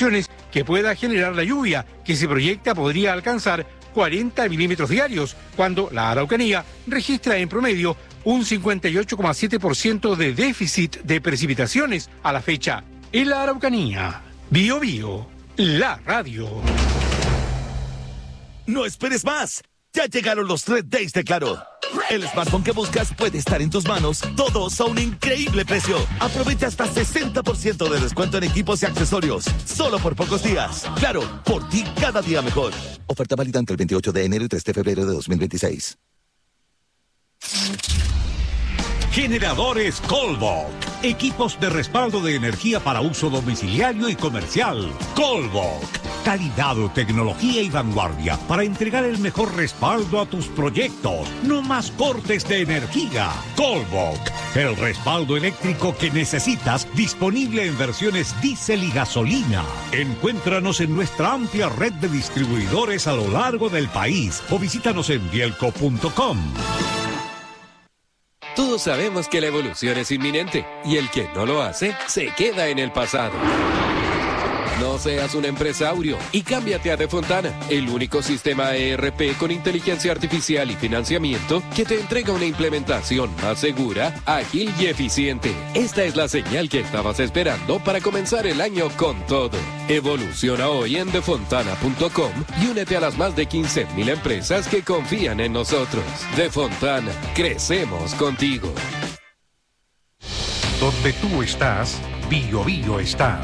condiciones que pueda generar la lluvia, que se proyecta podría alcanzar 40 milímetros diarios, cuando la Araucanía registra en promedio un 58,7% de déficit de precipitaciones a la fecha. En la Araucanía, Bío Bío, la radio. No esperes más. Ya llegaron los Red Days de Claro. El smartphone que buscas puede estar en tus manos, todos a un increíble precio. Aprovecha hasta 60% de descuento en equipos y accesorios, solo por pocos días. Claro, por ti cada día mejor. Oferta válida entre el 28 de enero y 3 de febrero de 2026. Generadores Colbok. Equipos de respaldo de energía para uso domiciliario y comercial. Colbok. Calidad, tecnología y vanguardia para entregar el mejor respaldo a tus proyectos. No más cortes de energía. Colbok. El respaldo eléctrico que necesitas, disponible en versiones diésel y gasolina. Encuéntranos en nuestra amplia red de distribuidores a lo largo del país o visítanos en bielco.com. Todos sabemos que la evolución es inminente y el que no lo hace se queda en el pasado. No seas un empresario y cámbiate a Defontana, el único sistema ERP con inteligencia artificial y financiamiento que te entrega una implementación más segura, ágil y eficiente. Esta es la señal que estabas esperando para comenzar el año con todo. Evoluciona hoy en defontana.com y únete a las más de 15,000 empresas que confían en nosotros. Defontana, crecemos contigo. Donde tú estás, Bío Bío está.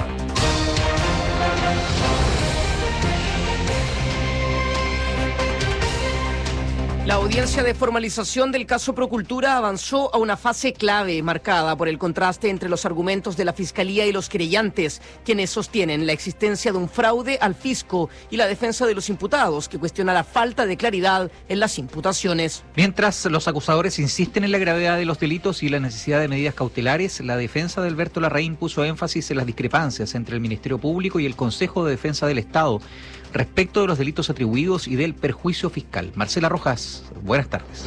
La audiencia de formalización del caso Procultura avanzó a una fase clave marcada por el contraste entre los argumentos de la Fiscalía y los querellantes, quienes sostienen la existencia de un fraude al fisco, y la defensa de los imputados, que cuestiona la falta de claridad en las imputaciones. Mientras los acusadores insisten en la gravedad de los delitos y la necesidad de medidas cautelares, la defensa de Alberto Larraín puso énfasis en las discrepancias entre el Ministerio Público y el Consejo de Defensa del Estado respecto de los delitos atribuidos y del perjuicio fiscal. Marcela Rojas, buenas tardes.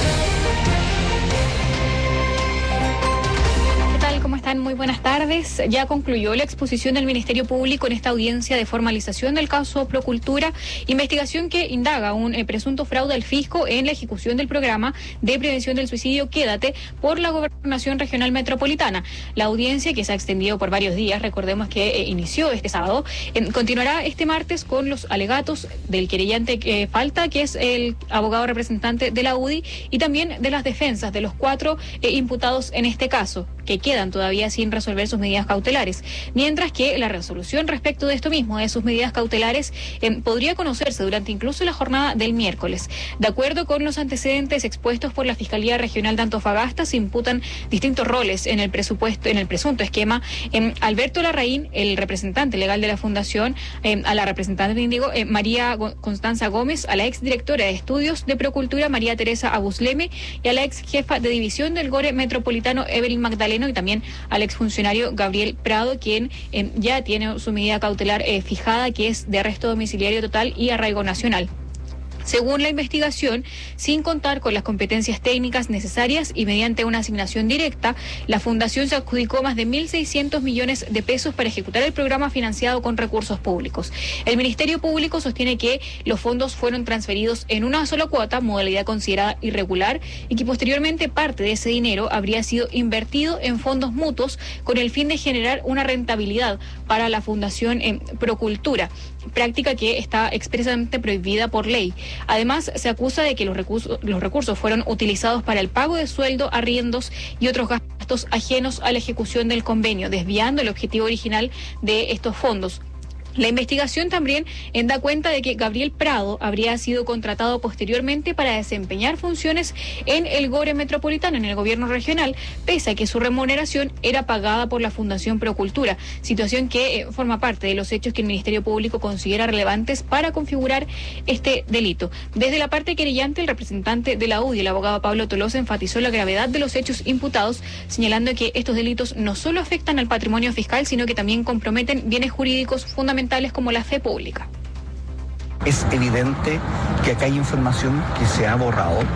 ¿Cómo están? Muy buenas tardes. Ya concluyó la exposición del Ministerio Público en esta audiencia de formalización del caso Procultura, investigación que indaga un presunto fraude al fisco en la ejecución del programa de prevención del suicidio Quédate por la Gobernación Regional Metropolitana. La audiencia, que se ha extendido por varios días, recordemos que inició este sábado, continuará este martes con los alegatos del querellante que falta, que es el abogado representante de la UDI, y también de las defensas de los 4 imputados en este caso, que quedan todavía sin resolver sus medidas cautelares, mientras que la resolución respecto de esto mismo, de sus medidas cautelares, podría conocerse durante incluso la jornada del miércoles. De acuerdo con los antecedentes expuestos por la Fiscalía Regional de Antofagasta, se imputan distintos roles en el presunto esquema. Alberto Larraín, el representante legal de la Fundación, a la representante de Índigo, María Constanza Gómez, a la exdirectora de Estudios de Procultura, María Teresa Abusleme, y a la ex jefa de división del GORE Metropolitano, Evelyn Magdaleno, y también al exfuncionario Gabriel Prado, quien ya tiene su medida cautelar fijada, que es de arresto domiciliario total y arraigo nacional. Según la investigación, sin contar con las competencias técnicas necesarias y mediante una asignación directa, la Fundación se adjudicó más de 1.600 millones de pesos para ejecutar el programa financiado con recursos públicos. El Ministerio Público sostiene que los fondos fueron transferidos en una sola cuota, modalidad considerada irregular, y que posteriormente parte de ese dinero habría sido invertido en fondos mutuos con el fin de generar una rentabilidad para la Fundación Procultura, práctica que está expresamente prohibida por ley. Además, se acusa de que los recursos fueron utilizados para el pago de sueldo, arriendos y otros gastos ajenos a la ejecución del convenio, desviando el objetivo original de estos fondos. La investigación también da cuenta de que Gabriel Prado habría sido contratado posteriormente para desempeñar funciones en el GORE Metropolitano, en el gobierno regional, pese a que su remuneración era pagada por la Fundación Procultura, situación que forma parte de los hechos que el Ministerio Público considera relevantes para configurar este delito. Desde la parte querellante, el representante de la UDI, el abogado Pablo Tolosa, enfatizó la gravedad de los hechos imputados, señalando que estos delitos no solo afectan al patrimonio fiscal, sino que también comprometen bienes jurídicos fundamentales como la fe pública. Es evidente que acá hay información que se ha borrado,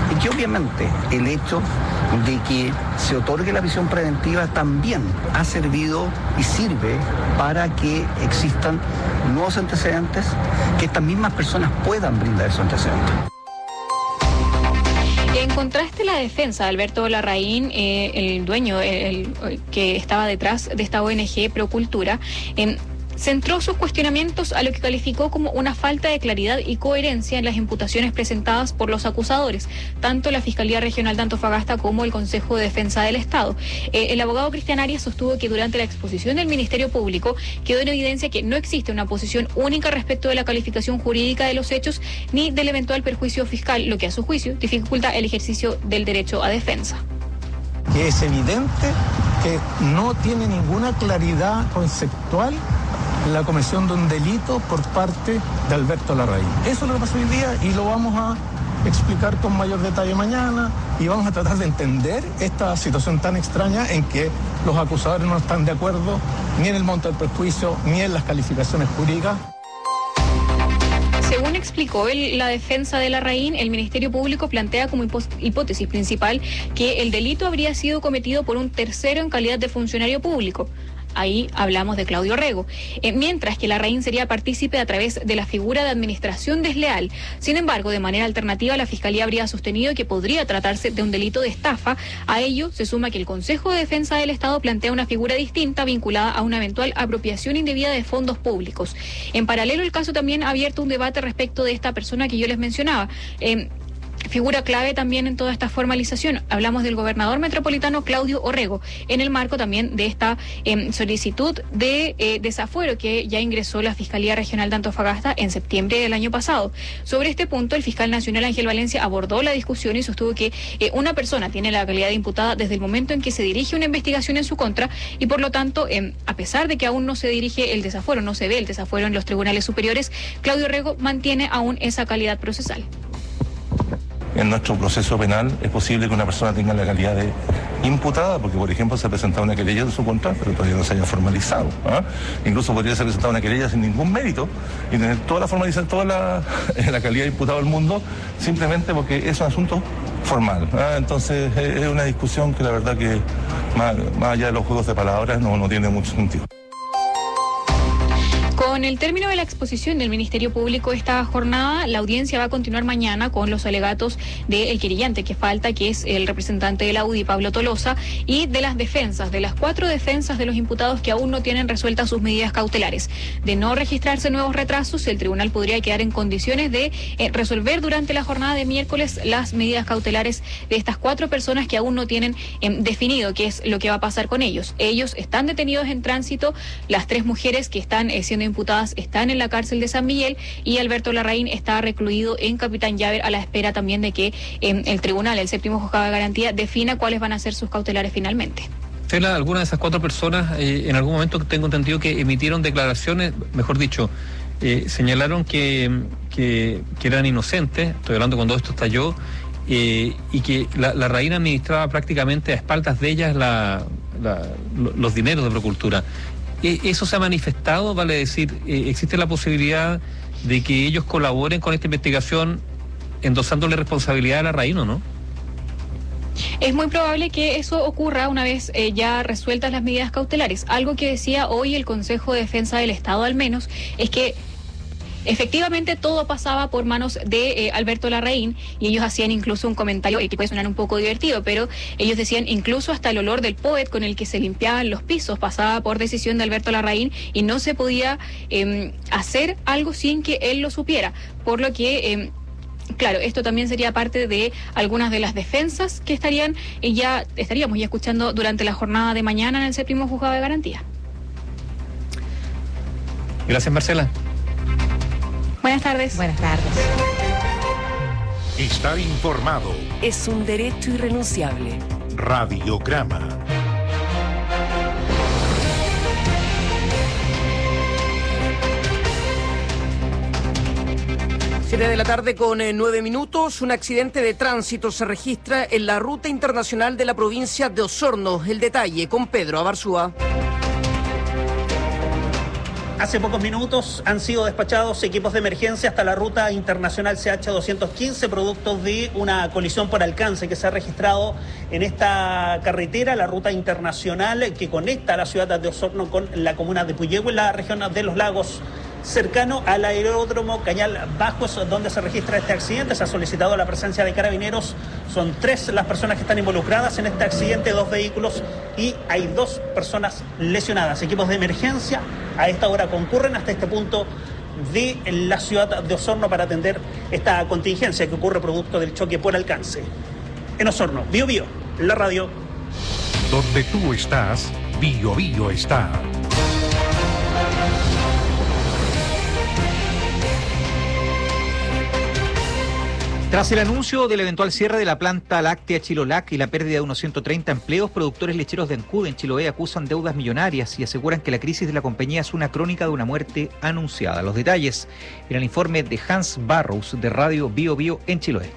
y que obviamente el hecho de que se otorgue la prisión preventiva también ha servido y sirve para que existan nuevos antecedentes, que estas mismas personas puedan brindar esos antecedentes. En contraste, la defensa de Alberto Larraín, el dueño que estaba detrás de esta ONG Procultura, centró sus cuestionamientos a lo que calificó como una falta de claridad y coherencia en las imputaciones presentadas por los acusadores, tanto la Fiscalía Regional de Antofagasta como el Consejo de Defensa del Estado. El abogado Cristian Arias sostuvo que durante la exposición del Ministerio Público quedó en evidencia que no existe una posición única respecto de la calificación jurídica de los hechos ni del eventual perjuicio fiscal, lo que a su juicio dificulta el ejercicio del derecho a defensa. Que es evidente que no tiene ninguna claridad conceptual la comisión de un delito por parte de Alberto Larraín. Eso es lo que pasó hoy día y lo vamos a explicar con mayor detalle mañana y vamos a tratar de entender esta situación tan extraña en que los acusadores no están de acuerdo ni en el monto del perjuicio ni en las calificaciones jurídicas. Según explicó la defensa de Larraín, el Ministerio Público plantea como hipótesis principal que el delito habría sido cometido por un tercero en calidad de funcionario público. Ahí hablamos de Claudio Orrego, mientras que Larraín sería partícipe a través de la figura de administración desleal. Sin embargo, de manera alternativa, la Fiscalía habría sostenido que podría tratarse de un delito de estafa. A ello se suma que el Consejo de Defensa del Estado plantea una figura distinta vinculada a una eventual apropiación indebida de fondos públicos. En paralelo, el caso también ha abierto un debate respecto de esta persona que yo les mencionaba. Figura clave también en toda esta formalización. Hablamos del gobernador metropolitano Claudio Orrego, en el marco también de esta solicitud de desafuero que ya ingresó la Fiscalía Regional de Antofagasta en septiembre del año pasado. Sobre este punto, el fiscal nacional Ángel Valencia abordó la discusión y sostuvo que una persona tiene la calidad de imputada desde el momento en que se dirige una investigación en su contra y por lo tanto, a pesar de que aún no se dirige el desafuero, no se ve el desafuero en los tribunales superiores, Claudio Orrego mantiene aún esa calidad procesal. En nuestro proceso penal es posible que una persona tenga la calidad de imputada, porque por ejemplo se ha presentado una querella en su contra, pero todavía no se haya formalizado. Incluso podría ser presentada una querella sin ningún mérito y tener toda la formalización, toda la calidad de imputado del mundo, simplemente porque es un asunto formal. Entonces es una discusión que la verdad que más allá de los juegos de palabras no tiene mucho sentido. Con el término de la exposición del Ministerio Público esta jornada, la audiencia va a continuar mañana con los alegatos del querellante que falta, que es el representante de la UDI, Pablo Tolosa, y de las defensas, de las 4 defensas de los imputados que aún no tienen resueltas sus medidas cautelares. De no registrarse nuevos retrasos, el tribunal podría quedar en condiciones de resolver durante la jornada de miércoles las medidas cautelares de estas 4 personas que aún no tienen definido qué es lo que va a pasar con ellos. Ellos están detenidos en tránsito, las 3 mujeres que están siendo imputadas están en la cárcel de San Miguel y Alberto Larraín está recluido en Capitán Llaver a la espera también de que el tribunal, el 7º juzgado de garantía, defina cuáles van a ser sus cautelares finalmente. Algunas de esas 4 personas en algún momento tengo entendido que emitieron declaraciones, mejor dicho, señalaron que eran inocentes, estoy hablando cuando esto estalló, y que la Larraín administraba prácticamente a espaldas de ellas los dineros de Procultura. ¿Eso se ha manifestado? Vale decir, ¿existe la posibilidad de que ellos colaboren con esta investigación endosándole responsabilidad a Larraín o no? Es muy probable que eso ocurra una vez ya resueltas las medidas cautelares. Algo que decía hoy el Consejo de Defensa del Estado al menos es que efectivamente todo pasaba por manos de Alberto Larraín y ellos hacían incluso un comentario que puede sonar un poco divertido, pero ellos decían incluso hasta el olor del poet con el que se limpiaban los pisos pasaba por decisión de Alberto Larraín y no se podía hacer algo sin que él lo supiera, por lo que claro, esto también sería parte de algunas de las defensas que estaríamos ya escuchando durante la jornada de mañana en el 7º juzgado de garantía. Gracias, Marcela. Buenas tardes. Buenas tardes. Estar informado Es un derecho irrenunciable. Radiograma. Siete de la tarde con 9 minutos. Un accidente de tránsito se registra en la ruta internacional de la provincia de Osorno. El detalle con Pedro Abarzúa. Hace pocos minutos han sido despachados equipos de emergencia hasta la ruta internacional CH-215, producto de una colisión por alcance que se ha registrado en esta carretera, la ruta internacional que conecta a la ciudad de Osorno con la comuna de Puyehue, en la región de Los Lagos, cercano al aeródromo Cañal Bajo, es donde se registra este accidente. Se ha solicitado la presencia de carabineros. Son 3 las personas que están involucradas en este accidente, 2 vehículos, y hay 2 personas lesionadas. Equipos de emergencia a esta hora concurren hasta este punto de la ciudad de Osorno para atender esta contingencia que ocurre producto del choque por alcance. En Osorno, Bío Bío, la radio. Donde tú estás, Bío Bío está. Tras el anuncio del eventual cierre de la planta láctea Chilolac y la pérdida de unos 130 empleos, productores lecheros de Ancud en Chiloé acusan deudas millonarias y aseguran que la crisis de la compañía es una crónica de una muerte anunciada. Los detalles en el informe de Hans Barrows de Radio Bío Bío en Chiloé.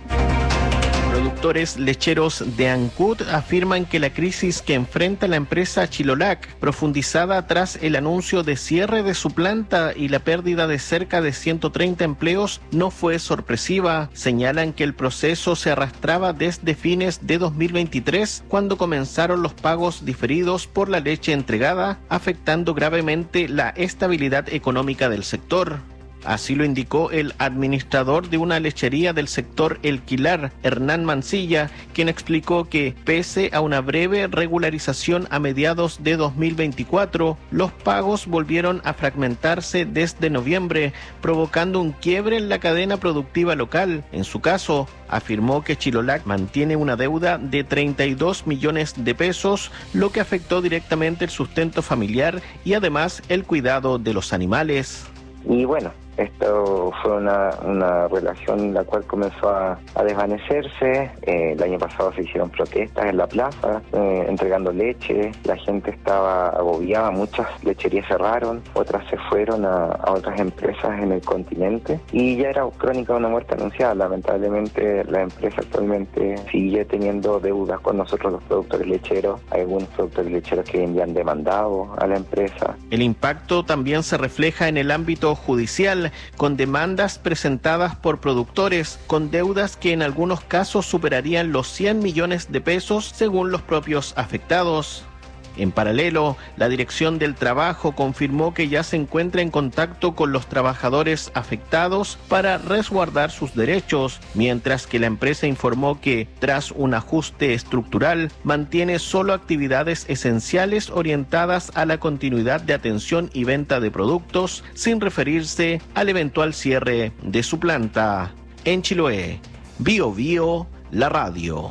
Productores lecheros de Ancud afirman que la crisis que enfrenta la empresa Chilolac, profundizada tras el anuncio de cierre de su planta y la pérdida de cerca de 130 empleos, no fue sorpresiva. Señalan que el proceso se arrastraba desde fines de 2023, cuando comenzaron los pagos diferidos por la leche entregada, afectando gravemente la estabilidad económica del sector. Así lo indicó el administrador de una lechería del sector El Quilar, Hernán Mancilla, quien explicó que, pese a una breve regularización a mediados de 2024, los pagos volvieron a fragmentarse desde noviembre, provocando un quiebre en la cadena productiva local. En su caso, afirmó que Chilolac mantiene una deuda de 32 millones de pesos, lo que afectó directamente el sustento familiar y además el cuidado de los animales. Y bueno, esto fue una relación la cual comenzó a desvanecerse. El año pasado se hicieron protestas en la plaza, entregando leche. La gente estaba agobiada, muchas lecherías cerraron, otras se fueron a otras empresas en el continente. Y ya era crónica de una muerte anunciada. Lamentablemente la empresa actualmente sigue teniendo deudas con nosotros los productores lecheros. Hay algunos productores lecheros que ya han demandado a la empresa. El impacto también se refleja en el ámbito judicial, con demandas presentadas por productores, con deudas que en algunos casos superarían los 100 millones de pesos según los propios afectados. En paralelo, la Dirección del Trabajo confirmó que ya se encuentra en contacto con los trabajadores afectados para resguardar sus derechos, mientras que la empresa informó que, tras un ajuste estructural, mantiene solo actividades esenciales orientadas a la continuidad de atención y venta de productos, sin referirse al eventual cierre de su planta. En Chiloé, Bío Bío, la radio.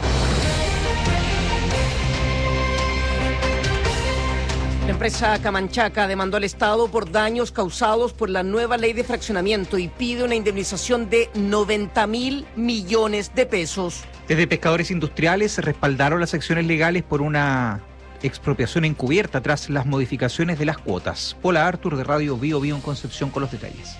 La empresa Camanchaca demandó al Estado por daños causados por la nueva ley de fraccionamiento y pide una indemnización de 90.000 millones de pesos. Desde pescadores industriales respaldaron las acciones legales por una expropiación encubierta tras las modificaciones de las cuotas. Paula Artur de Radio Bío Bío en Concepción con los detalles.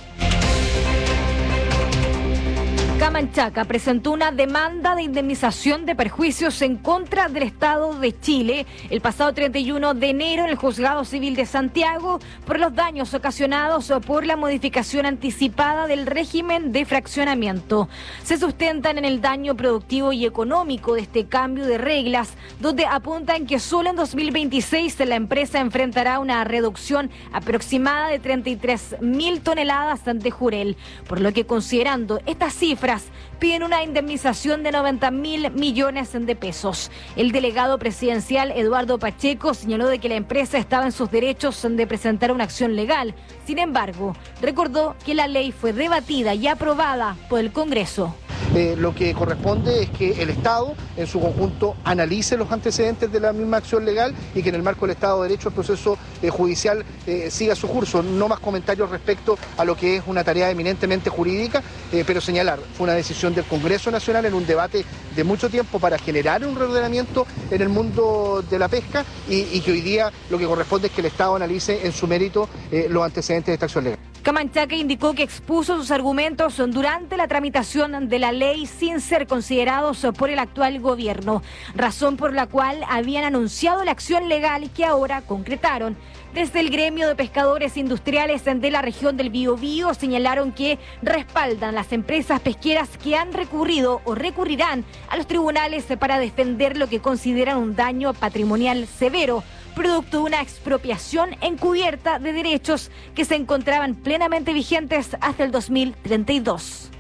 Camanchaca presentó una demanda de indemnización de perjuicios en contra del Estado de Chile el pasado 31 de enero en el Juzgado Civil de Santiago por los daños ocasionados por la modificación anticipada del régimen de fraccionamiento. Se sustentan en el daño productivo y económico de este cambio de reglas, donde apuntan que solo en 2026 la empresa enfrentará una reducción aproximada de 33.000 toneladas de jurel, por lo que, considerando estas cifras, piden una indemnización de 90.000 millones de pesos. El delegado presidencial Eduardo Pacheco señaló de que la empresa estaba en sus derechos de presentar una acción legal. Sin embargo, recordó que la ley fue debatida y aprobada por el Congreso. Lo que corresponde es que el Estado en su conjunto analice los antecedentes de la misma acción legal y que en el marco del Estado de Derecho el proceso judicial siga su curso. No más comentarios respecto a lo que es una tarea eminentemente jurídica, pero señalar, fue una decisión del Congreso Nacional en un debate de mucho tiempo para generar un reordenamiento en el mundo de la pesca y que hoy día lo que corresponde es que el Estado analice en su mérito los antecedentes de esta acción legal. Camanchaca indicó que expuso sus argumentos durante la tramitación de la ley sin ser considerados por el actual gobierno, razón por la cual habían anunciado la acción legal que ahora concretaron. Desde el gremio de pescadores industriales de la región del Biobío señalaron que respaldan las empresas pesqueras que han recurrido o recurrirán a los tribunales para defender lo que consideran un daño patrimonial severo, producto de una expropiación encubierta de derechos que se encontraban plenamente vigentes hasta el 2032.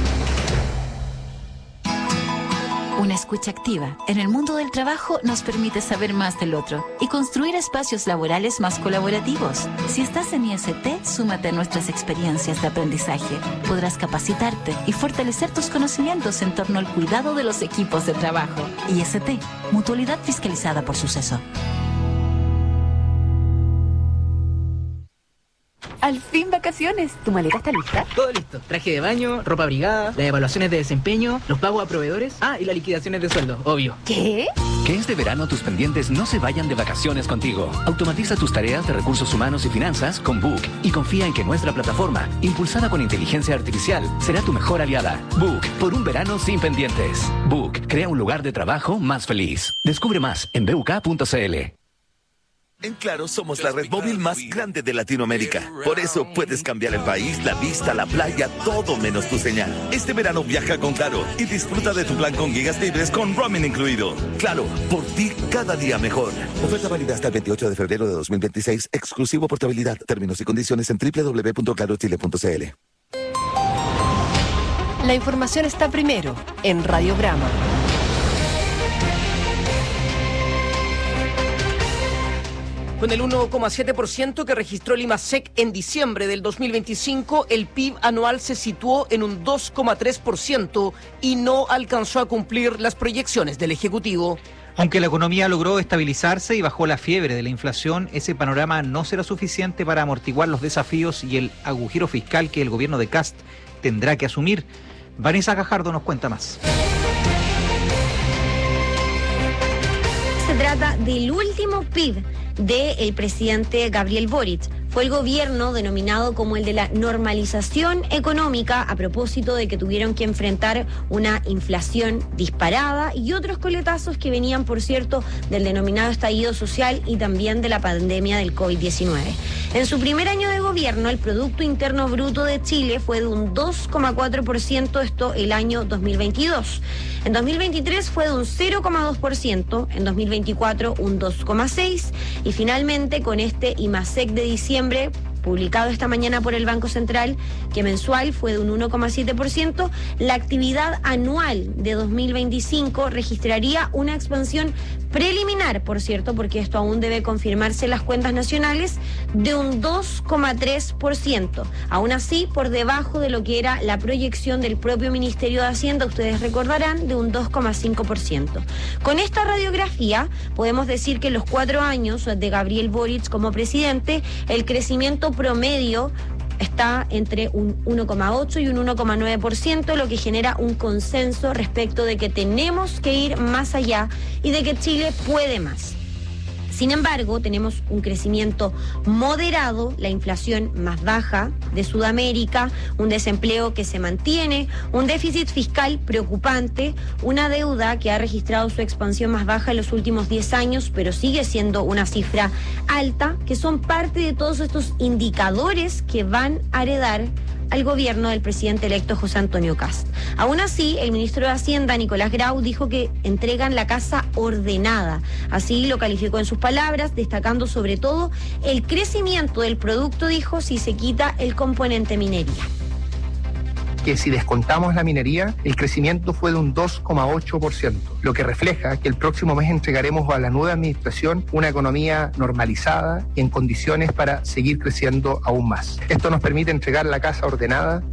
Una escucha activa en el mundo del trabajo nos permite saber más del otro y construir espacios laborales más colaborativos. Si estás en IST, súmate a nuestras experiencias de aprendizaje. Podrás capacitarte y fortalecer tus conocimientos en torno al cuidado de los equipos de trabajo. IST, Mutualidad Fiscalizada por Suceso. Al fin vacaciones. ¿Tu maleta está lista? Todo listo. Traje de baño, ropa abrigada, las evaluaciones de desempeño, los pagos a proveedores. Y las liquidaciones de sueldo, obvio. ¿Qué? Que este verano tus pendientes no se vayan de vacaciones contigo. Automatiza tus tareas de recursos humanos y finanzas con Book y confía en que nuestra plataforma, impulsada con inteligencia artificial, será tu mejor aliada. Book, por un verano sin pendientes. Book, crea un lugar de trabajo más feliz. Descubre más en buk.cl. En Claro somos la red móvil más grande de Latinoamérica. Por eso puedes cambiar el país, la vista, la playa, todo menos tu señal. Este verano viaja con Claro y disfruta de tu plan con gigas libres con roaming incluido. Claro, por ti cada día mejor. Oferta válida hasta el 28 de febrero de 2026. Exclusivo portabilidad. Términos y condiciones en www.clarochile.cl. La información está primero en Radiograma. Con el 1,7% que registró el IMASEC en diciembre del 2025, el PIB anual se situó en un 2,3% y no alcanzó a cumplir las proyecciones del Ejecutivo. Aunque la economía logró estabilizarse y bajó la fiebre de la inflación, ese panorama no será suficiente para amortiguar los desafíos y el agujero fiscal que el gobierno de Kast tendrá que asumir. Vanessa Gajardo nos cuenta más. Se trata del último PIB del presidente Gabriel Boric. Fue el gobierno denominado como el de la normalización económica a propósito de que tuvieron que enfrentar una inflación disparada y otros coletazos que venían, por cierto, del denominado estallido social y también de la pandemia del COVID-19. En su primer año de gobierno, el Producto Interno Bruto de Chile fue de un 2,4%, esto el año 2022. En 2023 fue de un 0,2%, en 2024 un 2,6% y finalmente con este IMASEC de diciembre publicado esta mañana por el Banco Central, que mensual fue de un 1,7%, la actividad anual de 2025 registraría una expansión preliminar, por cierto, porque esto aún debe confirmarse en las cuentas nacionales, de un 2,3%. Aún así, por debajo de lo que era la proyección del propio Ministerio de Hacienda, ustedes recordarán, de un 2,5%. Con esta radiografía, podemos decir que en los 4 años de Gabriel Boric como presidente, el crecimiento promedio está entre un 1,8 y un 1,9%, lo que genera un consenso respecto de que tenemos que ir más allá y de que Chile puede más. Sin embargo, tenemos un crecimiento moderado, la inflación más baja de Sudamérica, un desempleo que se mantiene, un déficit fiscal preocupante, una deuda que ha registrado su expansión más baja en los últimos 10 años, pero sigue siendo una cifra alta, que son parte de todos estos indicadores que van a heredar al gobierno del presidente electo José Antonio Kast. Aún así, el ministro de Hacienda, Nicolás Grau, dijo que entregan la casa ordenada. Así lo calificó en sus palabras, destacando sobre todo el crecimiento del producto, dijo, si se quita el componente minería. Que si descontamos la minería, el crecimiento fue de un 2,8%, lo que refleja que el próximo mes entregaremos a la nueva administración una economía normalizada y en condiciones para seguir creciendo aún más. Esto nos permite entregar la casa ordenada.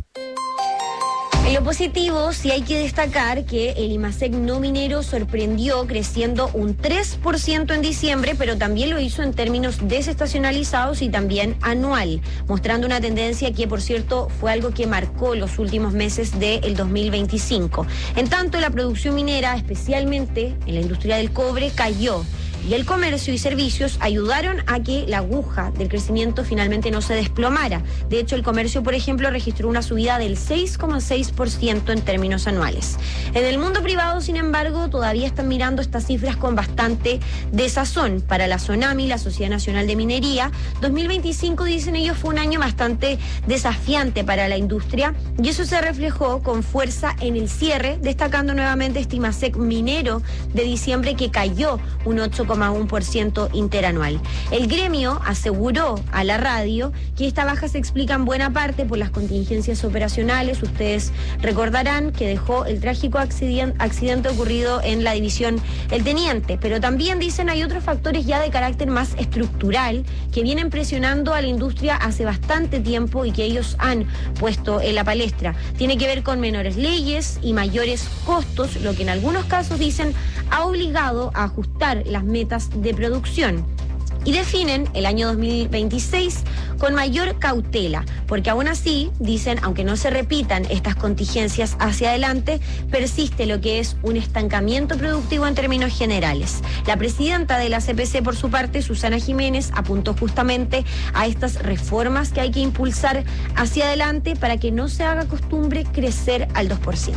En lo positivo, sí hay que destacar que el IMASEC no minero sorprendió creciendo un 3% en diciembre, pero también lo hizo en términos desestacionalizados y también anual, mostrando una tendencia que, por cierto, fue algo que marcó los últimos meses del 2025. En tanto, la producción minera, especialmente en la industria del cobre, cayó. y el comercio y servicios ayudaron a que la aguja del crecimiento finalmente no se desplomara. De hecho, el comercio, por ejemplo, registró una subida del 6,6% en términos anuales. En el mundo privado, sin embargo, todavía están mirando estas cifras con bastante desazón. Para la SONAMI, la Sociedad Nacional de Minería, 2025, dicen ellos, fue un año bastante desafiante para la industria y eso se reflejó con fuerza en el cierre, destacando nuevamente Stimasec minero de diciembre, que cayó un 8,1% interanual. El gremio aseguró a la radio que esta baja se explica en buena parte por las contingencias operacionales. Ustedes recordarán que dejó el trágico accidente ocurrido en la división El Teniente, pero también dicen hay otros factores ya de carácter más estructural que vienen presionando a la industria hace bastante tiempo y que ellos han puesto en la palestra. Tiene que ver con menores leyes y mayores costos, lo que en algunos casos, dicen, ha obligado a ajustar las metas de producción. Y definen el año 2026 con mayor cautela, porque aún así, dicen, aunque no se repitan estas contingencias hacia adelante, persiste lo que es un estancamiento productivo en términos generales. La presidenta de la CPC, por su parte, Susana Jiménez, apuntó justamente a estas reformas que hay que impulsar hacia adelante para que no se haga costumbre crecer al 2%.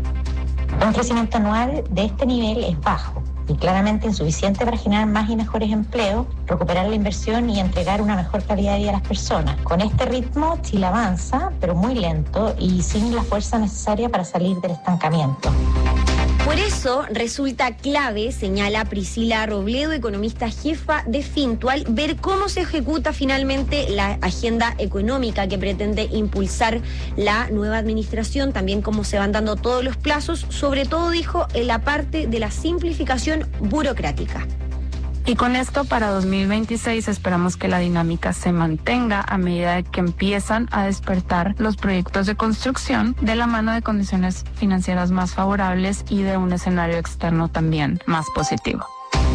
Un crecimiento anual de este nivel es bajo y claramente insuficiente para generar más y mejores empleos, recuperar la inversión y entregar una mejor calidad de vida a las personas. Con este ritmo, Chile avanza, pero muy lento y sin la fuerza necesaria para salir del estancamiento. Por eso resulta clave, señala Priscila Robledo, economista jefa de Fintual, ver cómo se ejecuta finalmente la agenda económica que pretende impulsar la nueva administración, también cómo se van dando todos los plazos, sobre todo, dijo, en la parte de la simplificación burocrática. Y con esto, para 2026, esperamos que la dinámica se mantenga a medida de que empiezan a despertar los proyectos de construcción de la mano de condiciones financieras más favorables y de un escenario externo también más positivo.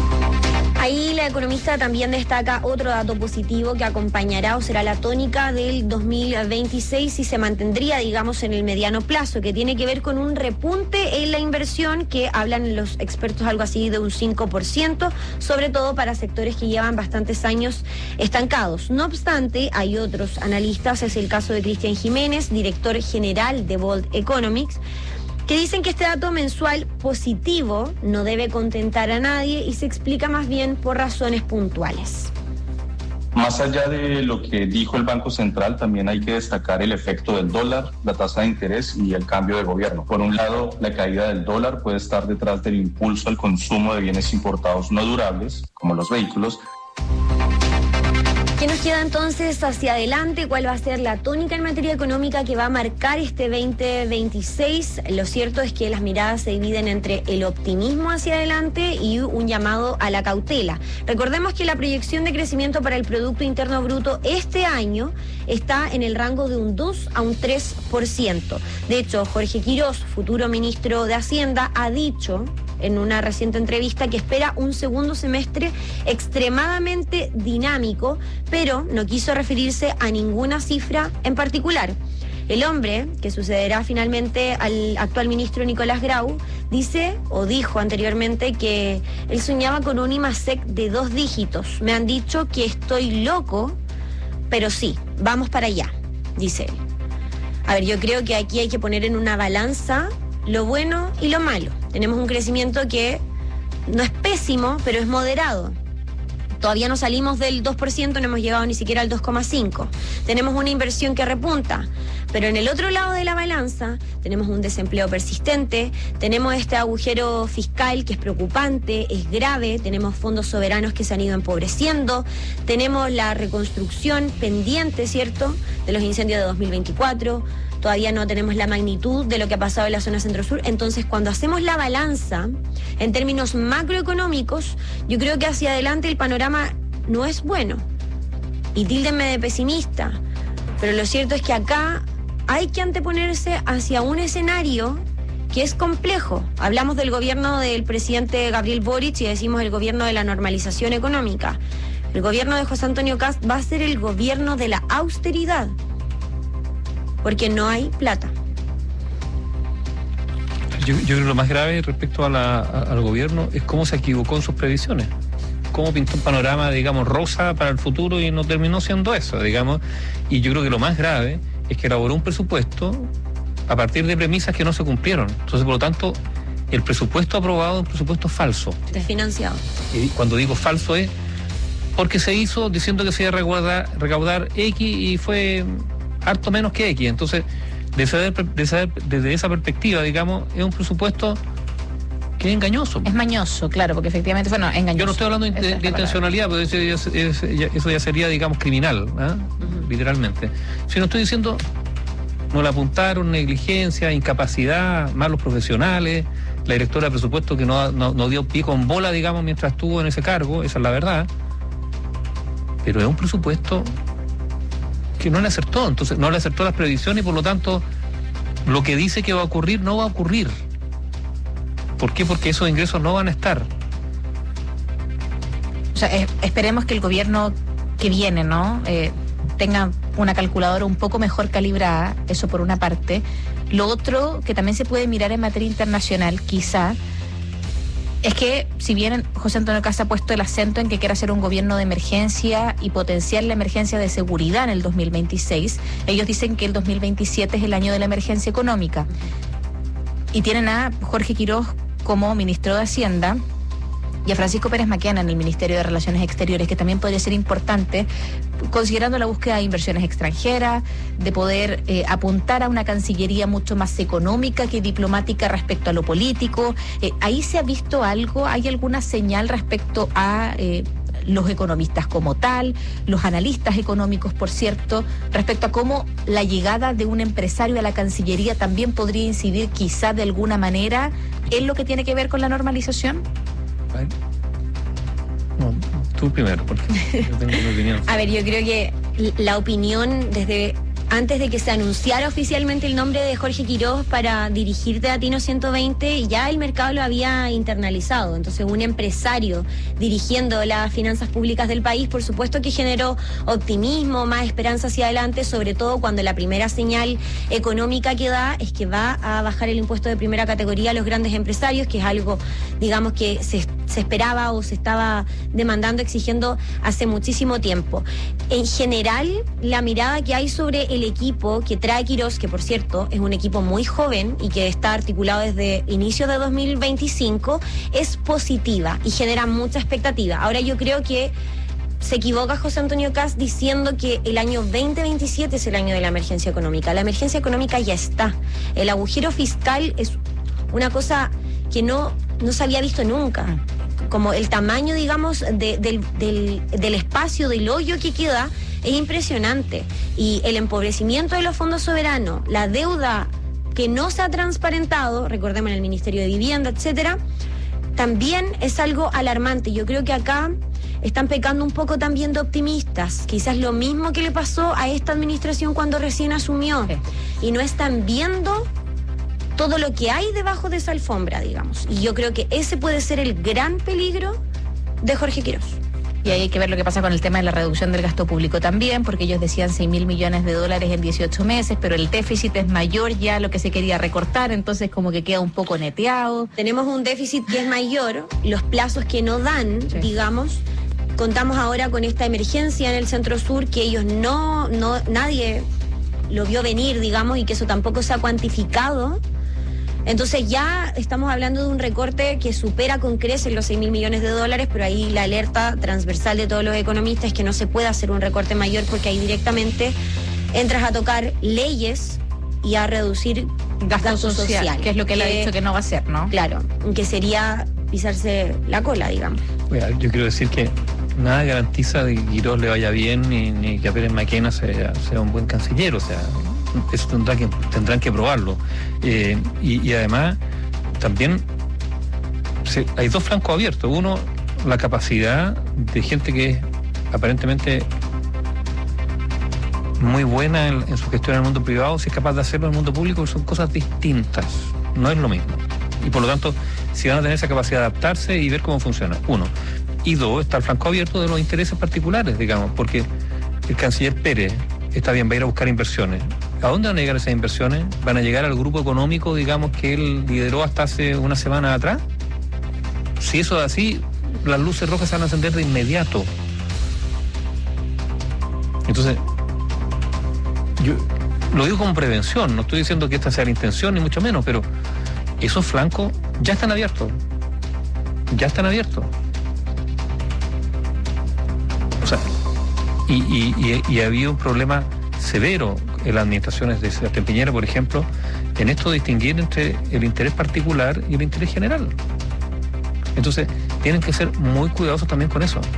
Ahí la economista también destaca otro dato positivo que acompañará o será la tónica del 2026 y se mantendría, digamos, en el mediano plazo, que tiene que ver con un repunte en la inversión que hablan los expertos algo así de un 5%, sobre todo para sectores que llevan bastantes años estancados. No obstante, hay otros analistas, es el caso de Cristian Jiménez, director general de Bold Economics, que dicen que este dato mensual positivo no debe contentar a nadie y se explica más bien por razones puntuales. Más allá de lo que dijo el Banco Central, también hay que destacar el efecto del dólar, la tasa de interés y el cambio de gobierno. Por un lado, la caída del dólar puede estar detrás del impulso al consumo de bienes importados no durables, como los vehículos. ¿Qué nos queda entonces hacia adelante? ¿Cuál va a ser la tónica en materia económica que va a marcar este 2026? Lo cierto es que las miradas se dividen entre el optimismo hacia adelante y un llamado a la cautela. Recordemos que la proyección de crecimiento para el Producto Interno Bruto este año está en el rango de un 2 a un 3%. De hecho, Jorge Quirós, futuro ministro de Hacienda, ha dicho en una reciente entrevista que espera un segundo semestre extremadamente dinámico, pero no quiso referirse a ninguna cifra en particular. El hombre, que sucederá finalmente al actual ministro Nicolás Grau, dice o dijo anteriormente que él soñaba con un IMASEC de 2 dígitos. Me han dicho que estoy loco, pero sí, vamos para allá, dice él. A ver, yo creo que aquí hay que poner en una balanza lo bueno y lo malo. Tenemos un crecimiento que no es pésimo, pero es moderado. Todavía no salimos del 2%, no hemos llegado ni siquiera al 2,5%. Tenemos una inversión que repunta, pero en el otro lado de la balanza tenemos un desempleo persistente, tenemos este agujero fiscal que es preocupante, es grave, tenemos fondos soberanos que se han ido empobreciendo, tenemos la reconstrucción pendiente, ¿cierto?, de los incendios de 2024, todavía no tenemos la magnitud de lo que ha pasado en la zona centro-sur. Entonces, cuando hacemos la balanza en términos macroeconómicos, yo creo que hacia adelante el panorama no es bueno. Y tíldenme de pesimista, pero lo cierto es que acá hay que anteponerse hacia un escenario que es complejo. Hablamos del gobierno del presidente Gabriel Boric y decimos el gobierno de la normalización económica. El gobierno de José Antonio Kast va a ser el gobierno de la austeridad, porque no hay plata. Yo creo que lo más grave respecto al gobierno es cómo se equivocó en sus previsiones. cómo pintó un panorama, digamos, rosa para el futuro y no terminó siendo eso, digamos. Y yo creo que lo más grave es que elaboró un presupuesto a partir de premisas que no se cumplieron. Entonces, por lo tanto, el presupuesto aprobado es un presupuesto falso. Desfinanciado. Y cuando digo falso es porque se hizo diciendo que se iba a recaudar X y fue harto menos que X. Entonces, desde esa perspectiva, digamos, es un presupuesto que es engañoso. Es mañoso, claro, porque efectivamente, bueno, engañoso. Yo no estoy hablando de intencionalidad, pero eso ya sería, digamos, criminal, literalmente. Si no estoy diciendo, no la apuntaron, negligencia, incapacidad, malos profesionales, la directora de presupuesto que no dio pie con bola, digamos, mientras estuvo en ese cargo, esa es la verdad. Pero es un presupuesto que no le acertó, entonces no le acertó las previsiones y por lo tanto lo que dice que va a ocurrir no va a ocurrir. ¿Por qué? Porque esos ingresos no van a estar. O sea, esperemos que el gobierno que viene, ¿no? Tenga una calculadora un poco mejor calibrada, eso por una parte. Lo otro que también se puede mirar en materia internacional, quizá, es que si bien José Antonio Kast ha puesto el acento en que quiere hacer un gobierno de emergencia y potenciar la emergencia de seguridad en el 2026, ellos dicen que el 2027 es el año de la emergencia económica. Y tienen a Jorge Quiroz como ministro de Hacienda y a Francisco Pérez Maquena en el Ministerio de Relaciones Exteriores, que también podría ser importante, considerando la búsqueda de inversiones extranjeras, de poder apuntar a una cancillería mucho más económica que diplomática respecto a lo político. ¿Ahí se ha visto algo? ¿Hay alguna señal respecto a los economistas como tal, los analistas económicos, por cierto, respecto a cómo la llegada de un empresario a la Cancillería también podría incidir quizá de alguna manera en lo que tiene que ver con la normalización? No, tú primero, porque yo tengo mi opinión. A ver, yo creo que la opinión desde antes de que se anunciara oficialmente el nombre de Jorge Quiroz para dirigir Teatino 120, ya el mercado lo había internalizado. Entonces, un empresario dirigiendo las finanzas públicas del país, por supuesto que generó optimismo, más esperanza hacia adelante, sobre todo cuando la primera señal económica que da es que va a bajar el impuesto de primera categoría a los grandes empresarios, que es algo, digamos, que se esperaba o se estaba demandando, exigiendo hace muchísimo tiempo. En general, la mirada que hay sobre el equipo que trae Quiroz, que por cierto es un equipo muy joven y que está articulado desde inicios de 2025, es positiva y genera mucha expectativa. Ahora yo creo que se equivoca José Antonio Kast diciendo que el año 2027 es el año de la emergencia económica. La emergencia económica ya está. El agujero fiscal es una cosa que no se había visto nunca. Como el tamaño, digamos, del espacio, del hoyo que queda, es impresionante. Y el empobrecimiento de los fondos soberanos, la deuda que no se ha transparentado, recordemos en el Ministerio de Vivienda, etcétera, también es algo alarmante. Yo creo que acá están pecando un poco también de optimistas. Quizás lo mismo que le pasó a esta administración cuando recién asumió. Y no están viendo todo lo que hay debajo de esa alfombra, digamos. Y yo creo que ese puede ser el gran peligro de Jorge Quiroz. Y ahí hay que ver lo que pasa con el tema de la reducción del gasto público también, porque ellos decían 6.000 millones de dólares en 18 meses, pero el déficit es mayor ya a lo que se quería recortar, entonces como que queda un poco neteado. Tenemos un déficit que es mayor, los plazos que no dan, digamos. Contamos ahora con esta emergencia en el Centro Sur que ellos nadie lo vio venir, digamos, y que eso tampoco se ha cuantificado. Entonces ya estamos hablando de un recorte que supera con creces los 6.000 millones de dólares, pero ahí la alerta transversal de todos los economistas es que no se puede hacer un recorte mayor porque ahí directamente entras a tocar leyes y a reducir gasto social, que es lo que él ha dicho que no va a hacer, ¿no? Claro, que sería pisarse la cola, digamos. Bueno, yo quiero decir que nada garantiza de que Quiroz le vaya bien ni que a Pérez Maquena sea un buen canciller, o sea, eso tendrán que probarlo. Y además, también hay dos flancos abiertos. Uno, la capacidad de gente que es aparentemente muy buena en su gestión en el mundo privado, si es capaz de hacerlo en el mundo público, son cosas distintas, no es lo mismo. Y por lo tanto, si van a tener esa capacidad de adaptarse y ver cómo funciona, uno. Y dos, está el flanco abierto de los intereses particulares, digamos, porque el canciller Pérez está bien, va a ir a buscar inversiones. ¿A dónde van a llegar esas inversiones? ¿Van a llegar al grupo económico, digamos, que él lideró hasta hace una semana atrás? Si eso es así, las luces rojas se van a encender de inmediato. Entonces, yo lo digo como prevención, no estoy diciendo que esta sea la intención, ni mucho menos, pero esos flancos ya están abiertos. Ya están abiertos. O sea, y había un problema severo en las administraciones de Sebastián Piñera, por ejemplo, en esto de distinguir entre el interés particular y el interés general. Entonces, tienen que ser muy cuidadosos también con eso.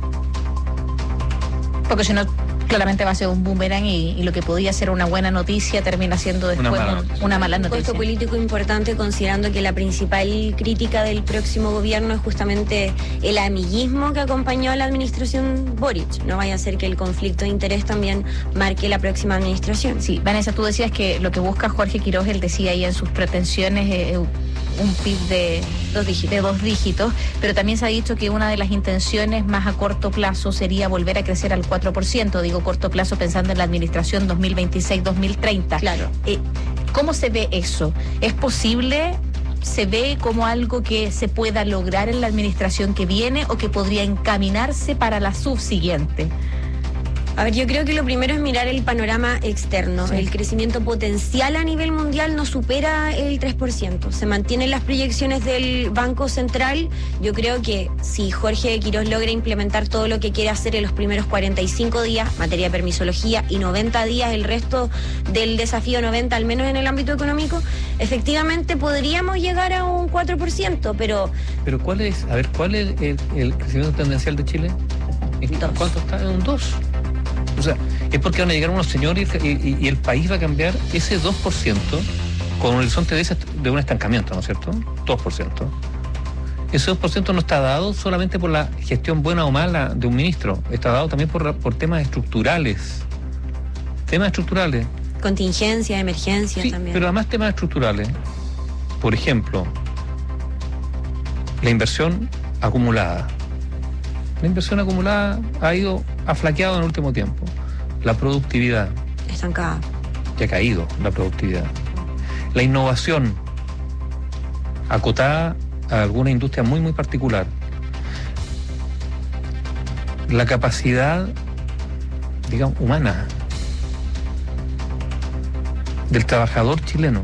Porque si no, claramente va a ser un boomerang y lo que podía ser una buena noticia termina siendo después una mala noticia. Un costo político importante, considerando que la principal crítica del próximo gobierno es justamente el amiguismo que acompañó a la administración Boric. No vaya a ser que el conflicto de interés también marque la próxima administración. Sí, Vanessa, tú decías que lo que busca Jorge Quiroz, él decía ahí en sus pretensiones, un PIB de dos dígitos, pero también se ha dicho que una de las intenciones más a corto plazo sería volver a crecer al 4%, digo corto plazo pensando en la administración 2026-2030. Claro. ¿Cómo se ve eso? ¿Es posible? ¿Se ve como algo que se pueda lograr en la administración que viene o que podría encaminarse para la subsiguiente? A ver, yo creo que lo primero es mirar el panorama externo. Sí. El crecimiento potencial a nivel mundial no supera el 3%. Se mantienen las proyecciones del Banco Central. Yo creo que si Jorge Quiroz logra implementar todo lo que quiere hacer en los primeros 45 días, materia de permisología, y 90 días el resto del desafío 90, al menos en el ámbito económico, efectivamente podríamos llegar a un 4%, pero... Pero ¿cuál es el crecimiento tendencial de Chile? ¿Cuánto está? En un 2%. O sea, es porque van a llegar unos señores y el país va a cambiar ese 2% con un horizonte de un estancamiento, ¿no es cierto? 2%. Ese 2% no está dado solamente por la gestión buena o mala de un ministro, está dado también por temas estructurales. Temas estructurales. Contingencia, emergencia sí, también. Pero además temas estructurales. Por ejemplo, la inversión acumulada. La inversión acumulada ha flaqueado en el último tiempo. La productividad. Estancada. Ya ha caído la productividad. La innovación acotada a alguna industria muy, muy particular. La capacidad, digamos, humana del trabajador chileno.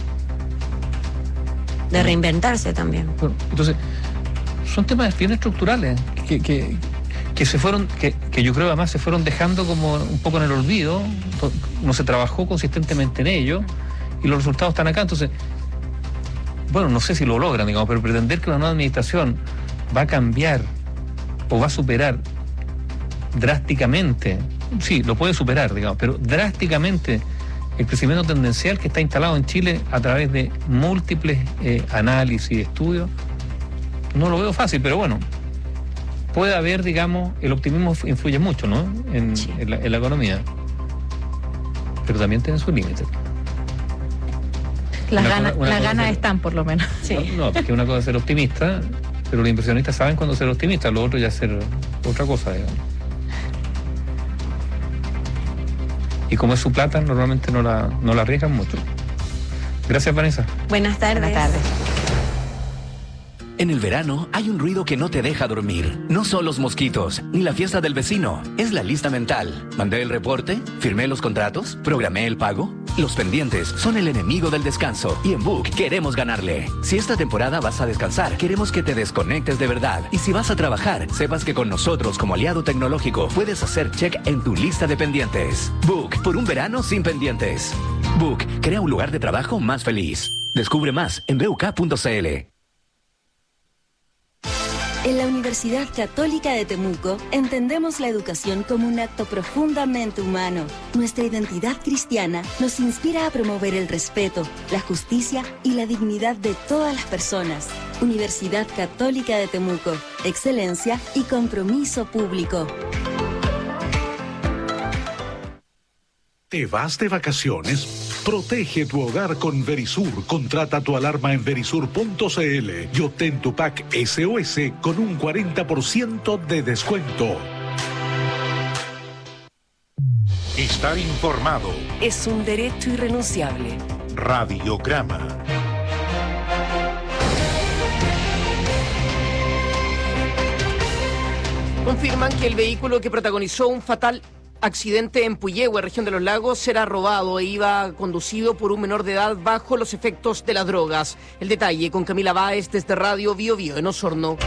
De reinventarse también. Entonces, son temas bien estructurales que se fueron, que yo creo además se fueron dejando como un poco en el olvido, no se trabajó consistentemente en ello y los resultados están acá. Entonces, bueno, no sé si lo logran, digamos, pero pretender que la nueva administración va a cambiar o va a superar drásticamente, sí, lo puede superar, digamos, pero drásticamente el crecimiento tendencial que está instalado en Chile a través de múltiples análisis y estudios, no lo veo fácil, pero bueno, puede haber, digamos, el optimismo influye mucho, ¿no? En la economía. Pero también tiene sus límites. Las ganas están, por lo menos. Sí. No, porque una cosa es ser optimista, pero los inversionistas saben cuándo ser optimistas, lo otro ya es ser otra cosa, digamos. Y como es su plata, normalmente no la arriesgan mucho. Gracias, Vanessa. Buenas tardes. Buenas tardes. En el verano hay un ruido que no te deja dormir. No son los mosquitos, ni la fiesta del vecino. Es la lista mental. ¿Mandé el reporte? ¿Firmé los contratos? ¿Programé el pago? Los pendientes son el enemigo del descanso. Y en Book queremos ganarle. Si esta temporada vas a descansar, queremos que te desconectes de verdad. Y si vas a trabajar, sepas que con nosotros como aliado tecnológico puedes hacer check en tu lista de pendientes. Book, por un verano sin pendientes. Book, crea un lugar de trabajo más feliz. Descubre más en buk.cl. En la Universidad Católica de Temuco entendemos la educación como un acto profundamente humano. Nuestra identidad cristiana nos inspira a promover el respeto, la justicia y la dignidad de todas las personas. Universidad Católica de Temuco, excelencia y compromiso público. ¿Te vas de vacaciones? Protege tu hogar con Verisur. Contrata tu alarma en verisur.cl y obtén tu pack SOS con un 40% de descuento. Estar informado es un derecho irrenunciable. Radiograma. Confirman que el vehículo que protagonizó un fatal accidente en Puyehue, región de los Lagos, será robado e iba conducido por un menor de edad bajo los efectos de las drogas. El detalle con Camila Báez desde Radio Bio Bio en Osorno.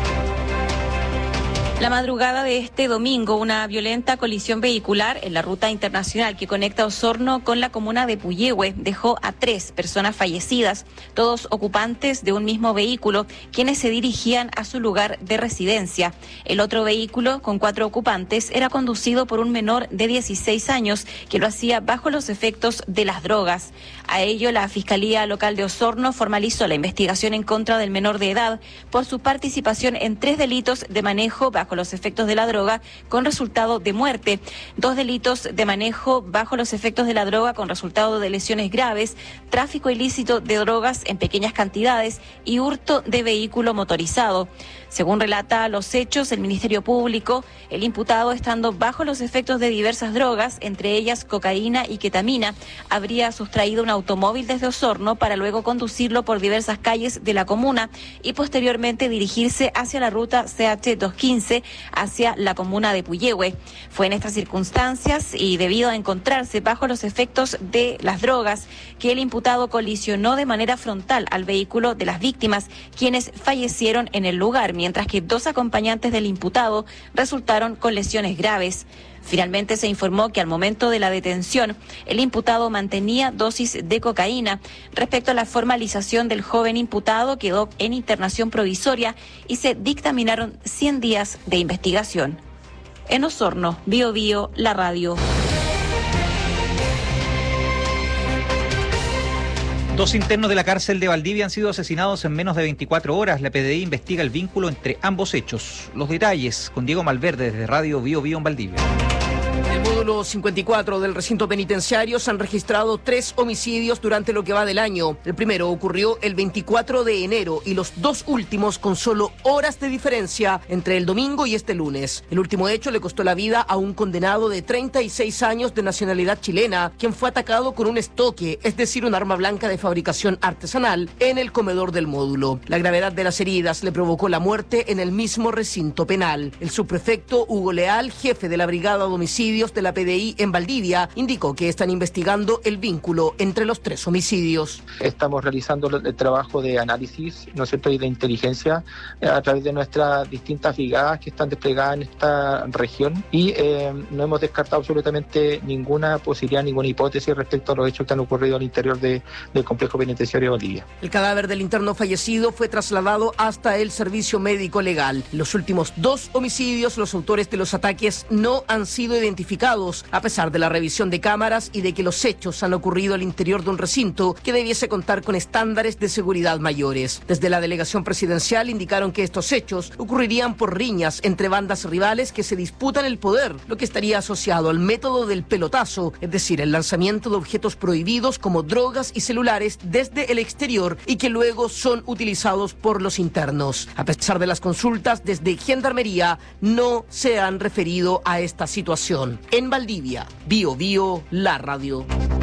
La madrugada de este domingo, una violenta colisión vehicular en la ruta internacional que conecta Osorno con la comuna de Puyehue dejó a 3 personas fallecidas, todos ocupantes de un mismo vehículo, quienes se dirigían a su lugar de residencia. El otro vehículo, con 4 ocupantes, era conducido por un menor de 16 años que lo hacía bajo los efectos de las drogas. A ello, la Fiscalía Local de Osorno formalizó la investigación en contra del menor de edad por su participación en 3 delitos de manejo bajo los efectos de la droga con resultado de muerte, 2 delitos de manejo bajo los efectos de la droga con resultado de lesiones graves, tráfico ilícito de drogas en pequeñas cantidades y hurto de vehículo motorizado. Según relata los hechos, el Ministerio Público, el imputado, estando bajo los efectos de diversas drogas, entre ellas cocaína y ketamina, habría sustraído un automóvil desde Osorno para luego conducirlo por diversas calles de la comuna y posteriormente dirigirse hacia la ruta CH215 hacia la comuna de Puyehue. Fue en estas circunstancias y debido a encontrarse bajo los efectos de las drogas que el imputado colisionó de manera frontal al vehículo de las víctimas, quienes fallecieron en el lugar, mientras que 2 acompañantes del imputado resultaron con lesiones graves. Finalmente se informó que al momento de la detención, el imputado mantenía dosis de cocaína. Respecto a la formalización del joven imputado, quedó en internación provisoria y se dictaminaron 100 días de investigación. En Osorno, Bio Bio, la radio. 2 internos de la cárcel de Valdivia han sido asesinados en menos de 24 horas. La PDI investiga el vínculo entre ambos hechos. Los detalles con Diego Malverde desde Radio Bio Bio en Valdivia. En el módulo 54 del recinto penitenciario se han registrado 3 homicidios durante lo que va del año. El primero ocurrió el 24 de enero y los 2 últimos con solo horas de diferencia entre el domingo y este lunes. El último hecho le costó la vida a un condenado de 36 años de nacionalidad chilena, quien fue atacado con un estoque, es decir, un arma blanca de fabricación artesanal, en el comedor del módulo. La gravedad de las heridas le provocó la muerte en el mismo recinto penal. El subprefecto Hugo Leal, jefe de la Brigada de Homicidios de la PDI en Valdivia, indicó que están investigando el vínculo entre los 3 homicidios. Estamos realizando el trabajo de análisis, ¿no es cierto?, y de inteligencia a través de nuestras distintas brigadas que están desplegadas en esta región y no hemos descartado absolutamente ninguna posibilidad, ninguna hipótesis respecto a los hechos que han ocurrido al interior del complejo penitenciario de Valdivia. El cadáver del interno fallecido fue trasladado hasta el servicio médico legal. En los últimos 2 homicidios, los autores de los ataques no han sido identificados, a pesar de la revisión de cámaras y de que los hechos han ocurrido al interior de un recinto que debiese contar con estándares de seguridad mayores. Desde la delegación presidencial indicaron que estos hechos ocurrirían por riñas entre bandas rivales que se disputan el poder, lo que estaría asociado al método del pelotazo, es decir, el lanzamiento de objetos prohibidos como drogas y celulares desde el exterior y que luego son utilizados por los internos. A pesar de las consultas desde Gendarmería, no se han referido a esta situación. En Valdivia, Bio Bio, la radio.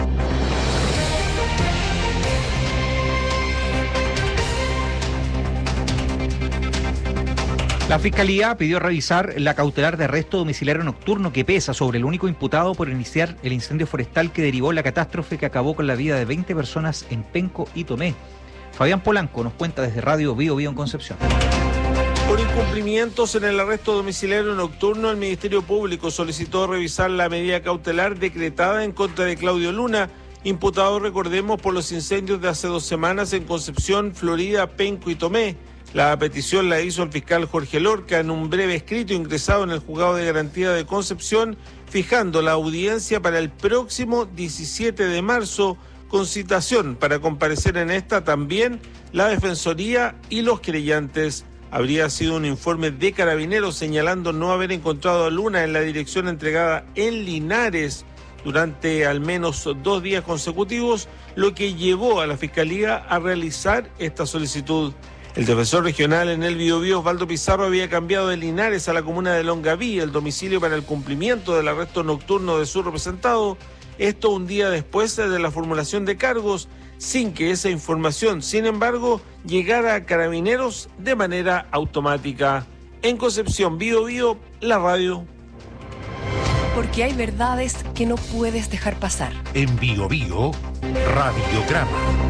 La Fiscalía pidió revisar la cautelar de arresto domiciliario nocturno que pesa sobre el único imputado por iniciar el incendio forestal que derivó la catástrofe que acabó con la vida de 20 personas en Penco y Tomé. Fabián Polanco nos cuenta desde Radio Bio Bio en Concepción. Por incumplimientos en el arresto domiciliario nocturno, el Ministerio Público solicitó revisar la medida cautelar decretada en contra de Claudio Luna, imputado, recordemos, por los incendios de hace 2 semanas en Concepción, Florida, Penco y Tomé. La petición la hizo el fiscal Jorge Lorca en un breve escrito ingresado en el Juzgado de Garantía de Concepción, fijando la audiencia para el próximo 17 de marzo, con citación para comparecer en esta también la Defensoría y los querellantes. Habría sido un informe de Carabineros señalando no haber encontrado a Luna en la dirección entregada en Linares durante al menos 2 días consecutivos, lo que llevó a la Fiscalía a realizar esta solicitud. El defensor regional en el Biobío, Osvaldo Pizarro, había cambiado de Linares a la comuna de Longaví el domicilio para el cumplimiento del arresto nocturno de su representado, esto un día después de la formulación de cargos, sin que esa información, sin embargo, llegara a Carabineros de manera automática. En Concepción, Biobío, la radio. Porque hay verdades que no puedes dejar pasar. En Biobío, radiograma.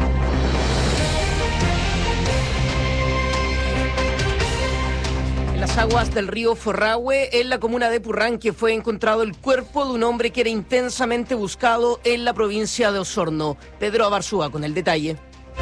En las aguas del río Forrahue, en la comuna de Purranque, fue encontrado el cuerpo de un hombre que era intensamente buscado en la provincia de Osorno. Pedro Abarzúa con el detalle.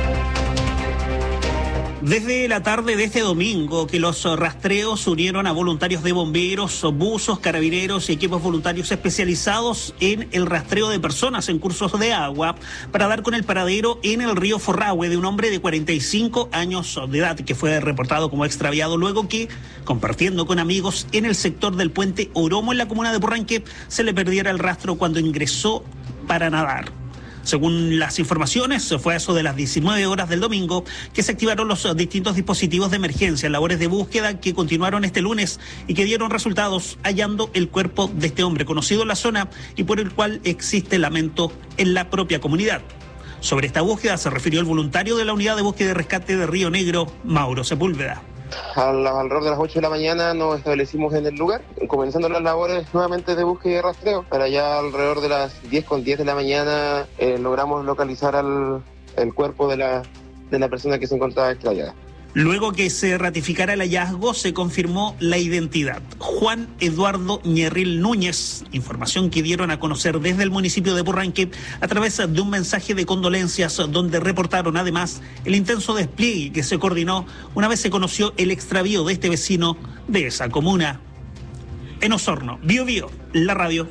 Desde la tarde de este domingo que los rastreos unieron a voluntarios de bomberos, buzos, carabineros y equipos voluntarios especializados en el rastreo de personas en cursos de agua para dar con el paradero en el río Forrahue de un hombre de 45 años de edad que fue reportado como extraviado luego que, compartiendo con amigos en el sector del puente Oromo en la comuna de Purranque, se le perdiera el rastro cuando ingresó para nadar. Según las informaciones, fue a eso de las 19 horas del domingo que se activaron los distintos dispositivos de emergencia, labores de búsqueda que continuaron este lunes y que dieron resultados hallando el cuerpo de este hombre conocido en la zona y por el cual existe lamento en la propia comunidad. Sobre esta búsqueda se refirió el voluntario de la Unidad de Búsqueda y Rescate de Río Negro, Mauro Sepúlveda. Alrededor de las 8 de la mañana nos establecimos en el lugar, comenzando las labores nuevamente de búsqueda y rastreo. Para allá alrededor de las 10:10 de la mañana logramos localizar el cuerpo de la persona que se encontraba extraviada. Luego que se ratificara el hallazgo, se confirmó la identidad. Juan Eduardo Ñerril Núñez, información que dieron a conocer desde el municipio de Purranque a través de un mensaje de condolencias donde reportaron además el intenso despliegue que se coordinó una vez se conoció el extravío de este vecino de esa comuna. En Osorno, Biobío, la radio.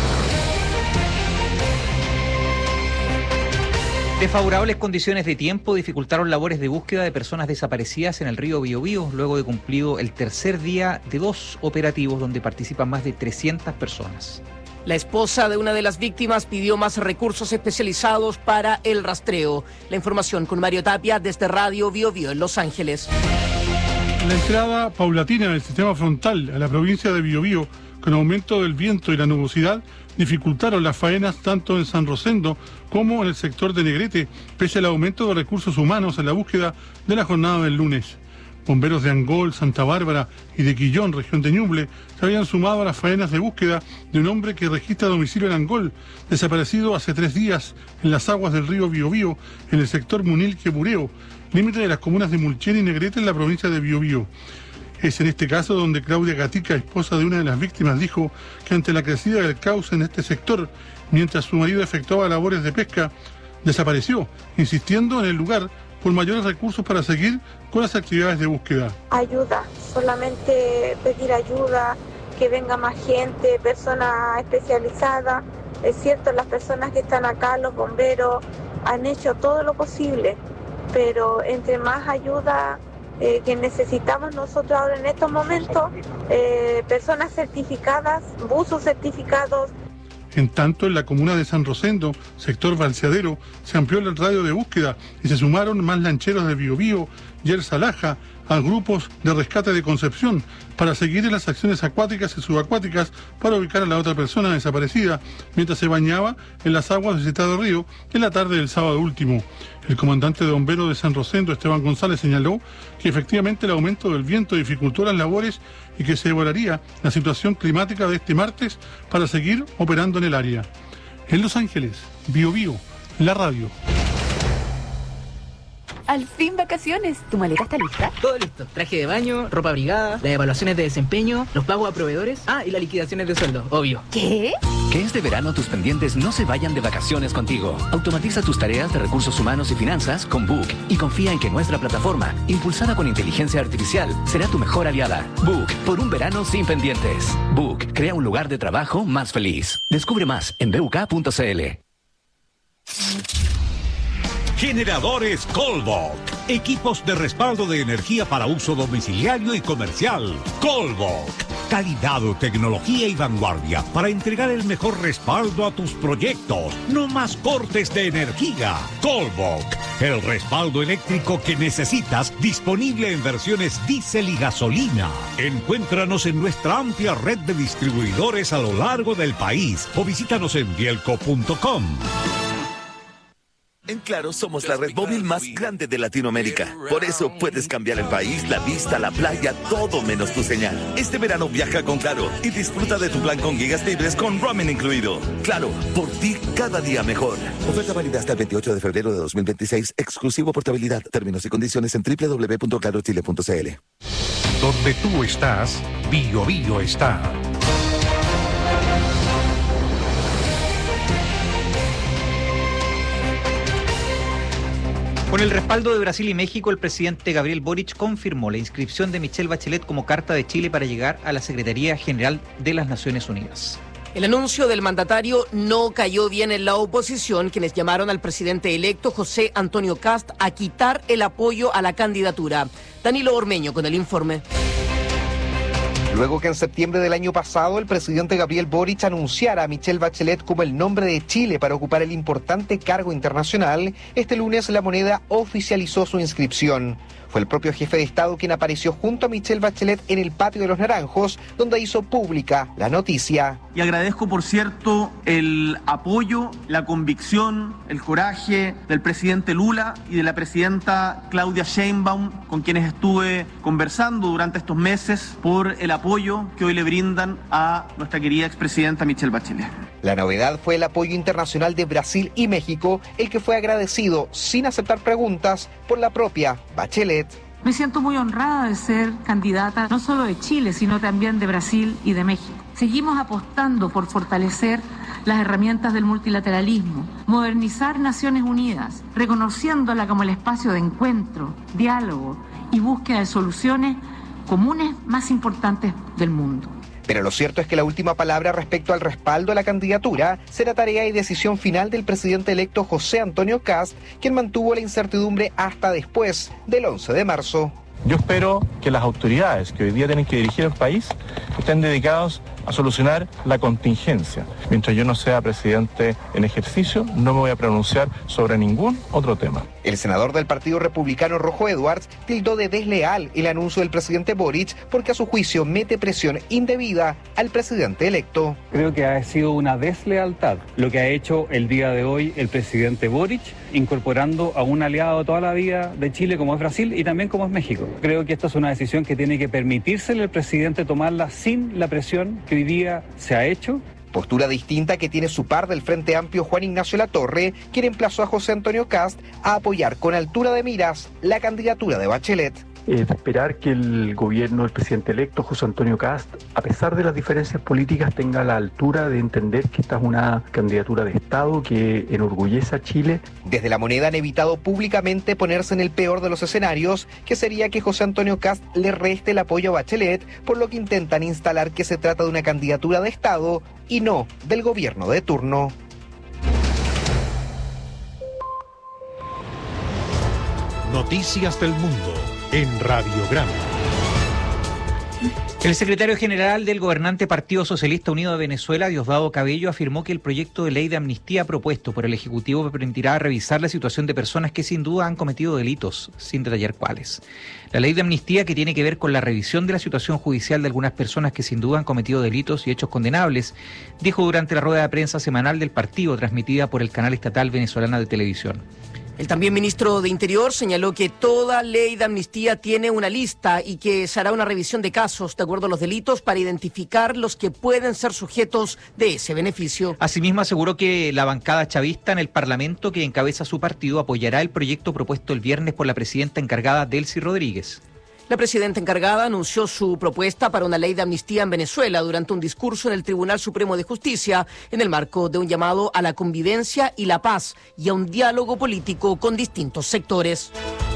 Desfavorables condiciones de tiempo dificultaron labores de búsqueda de personas desaparecidas en el río Biobío, luego de cumplido el tercer día de 2 operativos donde participan más de 300 personas. La esposa de una de las víctimas pidió más recursos especializados para el rastreo. La información con Mario Tapia desde Radio Biobío en Los Ángeles. La entrada paulatina del sistema frontal a la provincia de Biobío, con aumento del viento y la nubosidad, dificultaron las faenas tanto en San Rosendo como en el sector de Negrete, pese al aumento de recursos humanos en la búsqueda de la jornada del lunes. Bomberos de Angol, Santa Bárbara y de Quillón, región de Ñuble, se habían sumado a las faenas de búsqueda de un hombre que registra domicilio en Angol, desaparecido hace 3 días en las aguas del río Biobío, en el sector Munilque-Bureo, límite de las comunas de Mulchen y Negrete en la provincia de Biobío. Es en este caso donde Claudia Gatica, esposa de una de las víctimas, dijo que ante la crecida del cauce en este sector, mientras su marido efectuaba labores de pesca, desapareció, insistiendo en el lugar por mayores recursos para seguir con las actividades de búsqueda. Ayuda, solamente pedir ayuda, que venga más gente, personas especializadas. Es cierto, las personas que están acá, los bomberos, han hecho todo lo posible, pero entre más ayuda que necesitamos nosotros ahora en estos momentos, personas certificadas, buzos certificados. En tanto, en la comuna de San Rosendo, sector Balseadero, se amplió el radio de búsqueda y se sumaron más lancheros de Biobío y El Salaja a grupos de rescate de Concepción para seguir en las acciones acuáticas y subacuáticas para ubicar a la otra persona desaparecida mientras se bañaba en las aguas de citado río en la tarde del sábado último. El comandante de bomberos de San Rosendo, Esteban González, señaló que efectivamente el aumento del viento dificultó las labores y que se evaluaría la situación climática de este martes para seguir operando en el área. En Los Ángeles, Biobío, la radio. Al fin vacaciones. ¿Tu maleta está lista? Todo listo. Traje de baño, ropa abrigada, las evaluaciones de desempeño, los pagos a proveedores. Y las liquidaciones de sueldo, obvio. ¿Qué? Que este verano tus pendientes no se vayan de vacaciones contigo. Automatiza tus tareas de recursos humanos y finanzas con Book y confía en que nuestra plataforma, impulsada con inteligencia artificial, será tu mejor aliada. Book, por un verano sin pendientes. Book, crea un lugar de trabajo más feliz. Descubre más en buk.cl. Generadores Colbok. Equipos de respaldo de energía para uso domiciliario y comercial. Colbok. Calidad, tecnología y vanguardia para entregar el mejor respaldo a tus proyectos. No más cortes de energía. Colbok. El respaldo eléctrico que necesitas, disponible en versiones diésel y gasolina. Encuéntranos en nuestra amplia red de distribuidores a lo largo del país o visítanos en bielco.com. En Claro somos la red móvil más grande de Latinoamérica. Por eso puedes cambiar el país, la vista, la playa, todo menos tu señal. Este verano viaja con Claro y disfruta de tu plan con gigas libres con roaming incluido. Claro, por ti cada día mejor. Oferta válida hasta el 28 de febrero de 2026. Exclusivo portabilidad. Términos y condiciones en www.clarochile.cl. Donde tú estás, Bio Bio está. Con el respaldo de Brasil y México, el presidente Gabriel Boric confirmó la inscripción de Michelle Bachelet como carta de Chile para llegar a la Secretaría General de las Naciones Unidas. El anuncio del mandatario no cayó bien en la oposición, quienes llamaron al presidente electo José Antonio Kast a quitar el apoyo a la candidatura. Danilo Ormeño con el informe. Luego que en septiembre del año pasado el presidente Gabriel Boric anunciara a Michelle Bachelet como el nombre de Chile para ocupar el importante cargo internacional, este lunes La Moneda oficializó su inscripción. Fue el propio jefe de Estado quien apareció junto a Michelle Bachelet en el patio de los Naranjos, donde hizo pública la noticia. Y agradezco, por cierto, el apoyo, la convicción, el coraje del presidente Lula y de la presidenta Claudia Sheinbaum, con quienes estuve conversando durante estos meses, por el apoyo que hoy le brindan a nuestra querida expresidenta Michelle Bachelet. La novedad fue el apoyo internacional de Brasil y México, el que fue agradecido, sin aceptar preguntas, por la propia Bachelet. Me siento muy honrada de ser candidata no solo de Chile, sino también de Brasil y de México. Seguimos apostando por fortalecer las herramientas del multilateralismo, modernizar Naciones Unidas, reconociéndola como el espacio de encuentro, diálogo y búsqueda de soluciones comunes más importantes del mundo. Pero lo cierto es que la última palabra respecto al respaldo a la candidatura será tarea y decisión final del presidente electo José Antonio Kast, quien mantuvo la incertidumbre hasta después del 11 de marzo. Yo espero que las autoridades que hoy día tienen que dirigir el país estén dedicados a solucionar la contingencia. Mientras yo no sea presidente en ejercicio, no me voy a pronunciar sobre ningún otro tema. El senador del Partido Republicano Rojo Edwards tildó de desleal el anuncio del presidente Boric porque a su juicio mete presión indebida al presidente electo. Creo que ha sido una deslealtad lo que ha hecho el día de hoy el presidente Boric, incorporando a un aliado toda la vida de Chile como es Brasil y también como es México. Creo que esto es una decisión que tiene que permitírsele al presidente tomarla sin la presión que hoy día se ha hecho. Postura distinta que tiene su par del Frente Amplio Juan Ignacio Latorre, quien emplazó a José Antonio Kast a apoyar con altura de miras la candidatura de Bachelet. Esperar que el gobierno del presidente electo, José Antonio Kast, a pesar de las diferencias políticas, tenga la altura de entender que esta es una candidatura de Estado que enorgullece a Chile. Desde La Moneda han evitado públicamente ponerse en el peor de los escenarios, que sería que José Antonio Kast le reste el apoyo a Bachelet, por lo que intentan instalar que se trata de una candidatura de Estado y no del gobierno de turno. Noticias del Mundo en Radiograma. El secretario general del gobernante Partido Socialista Unido de Venezuela, Diosdado Cabello, afirmó que el proyecto de ley de amnistía propuesto por el Ejecutivo permitirá revisar la situación de personas que sin duda han cometido delitos, sin detallar cuáles. La ley de amnistía, que tiene que ver con la revisión de la situación judicial de algunas personas que sin duda han cometido delitos y hechos condenables, dijo durante la rueda de prensa semanal del partido transmitida por el canal estatal venezolana de televisión. El también ministro de Interior señaló que toda ley de amnistía tiene una lista y que se hará una revisión de casos de acuerdo a los delitos para identificar los que pueden ser sujetos de ese beneficio. Asimismo, aseguró que la bancada chavista en el Parlamento, que encabeza su partido, apoyará el proyecto propuesto el viernes por la presidenta encargada Delcy Rodríguez. La presidenta encargada anunció su propuesta para una ley de amnistía en Venezuela durante un discurso en el Tribunal Supremo de Justicia, en el marco de un llamado a la convivencia y la paz y a un diálogo político con distintos sectores.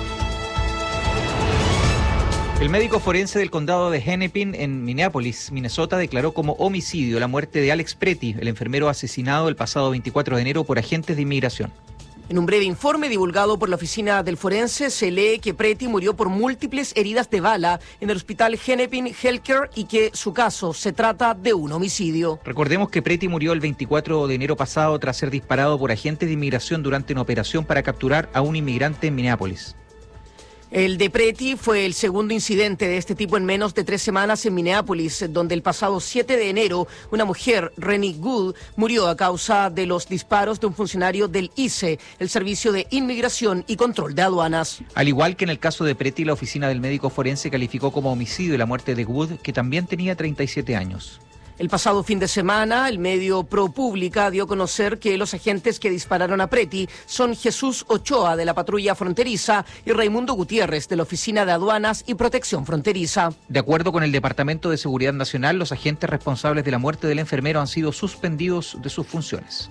El médico forense del condado de Hennepin, en Minneapolis, Minnesota, declaró como homicidio la muerte de Alex Preti, el enfermero asesinado el pasado 24 de enero por agentes de inmigración. En un breve informe divulgado por la oficina del forense se lee que Preti murió por múltiples heridas de bala en el hospital Hennepin Healthcare y que su caso se trata de un homicidio. Recordemos que Preti murió el 24 de enero pasado tras ser disparado por agentes de inmigración durante una operación para capturar a un inmigrante en Minneapolis. El de Preti fue el segundo incidente de este tipo en menos de 3 semanas en Minneapolis, donde el pasado 7 de enero una mujer, Rennie Gould, murió a causa de los disparos de un funcionario del ICE, el Servicio de Inmigración y Control de Aduanas. Al igual que en el caso de Preti, la oficina del médico forense calificó como homicidio la muerte de Gould, que también tenía 37 años. El pasado fin de semana, el medio ProPublica dio a conocer que los agentes que dispararon a Preti son Jesús Ochoa, de la patrulla fronteriza, y Raimundo Gutiérrez, de la Oficina de Aduanas y Protección Fronteriza. De acuerdo con el Departamento de Seguridad Nacional, los agentes responsables de la muerte del enfermero han sido suspendidos de sus funciones.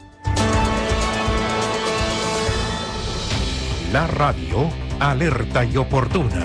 La radio, alerta y oportuna.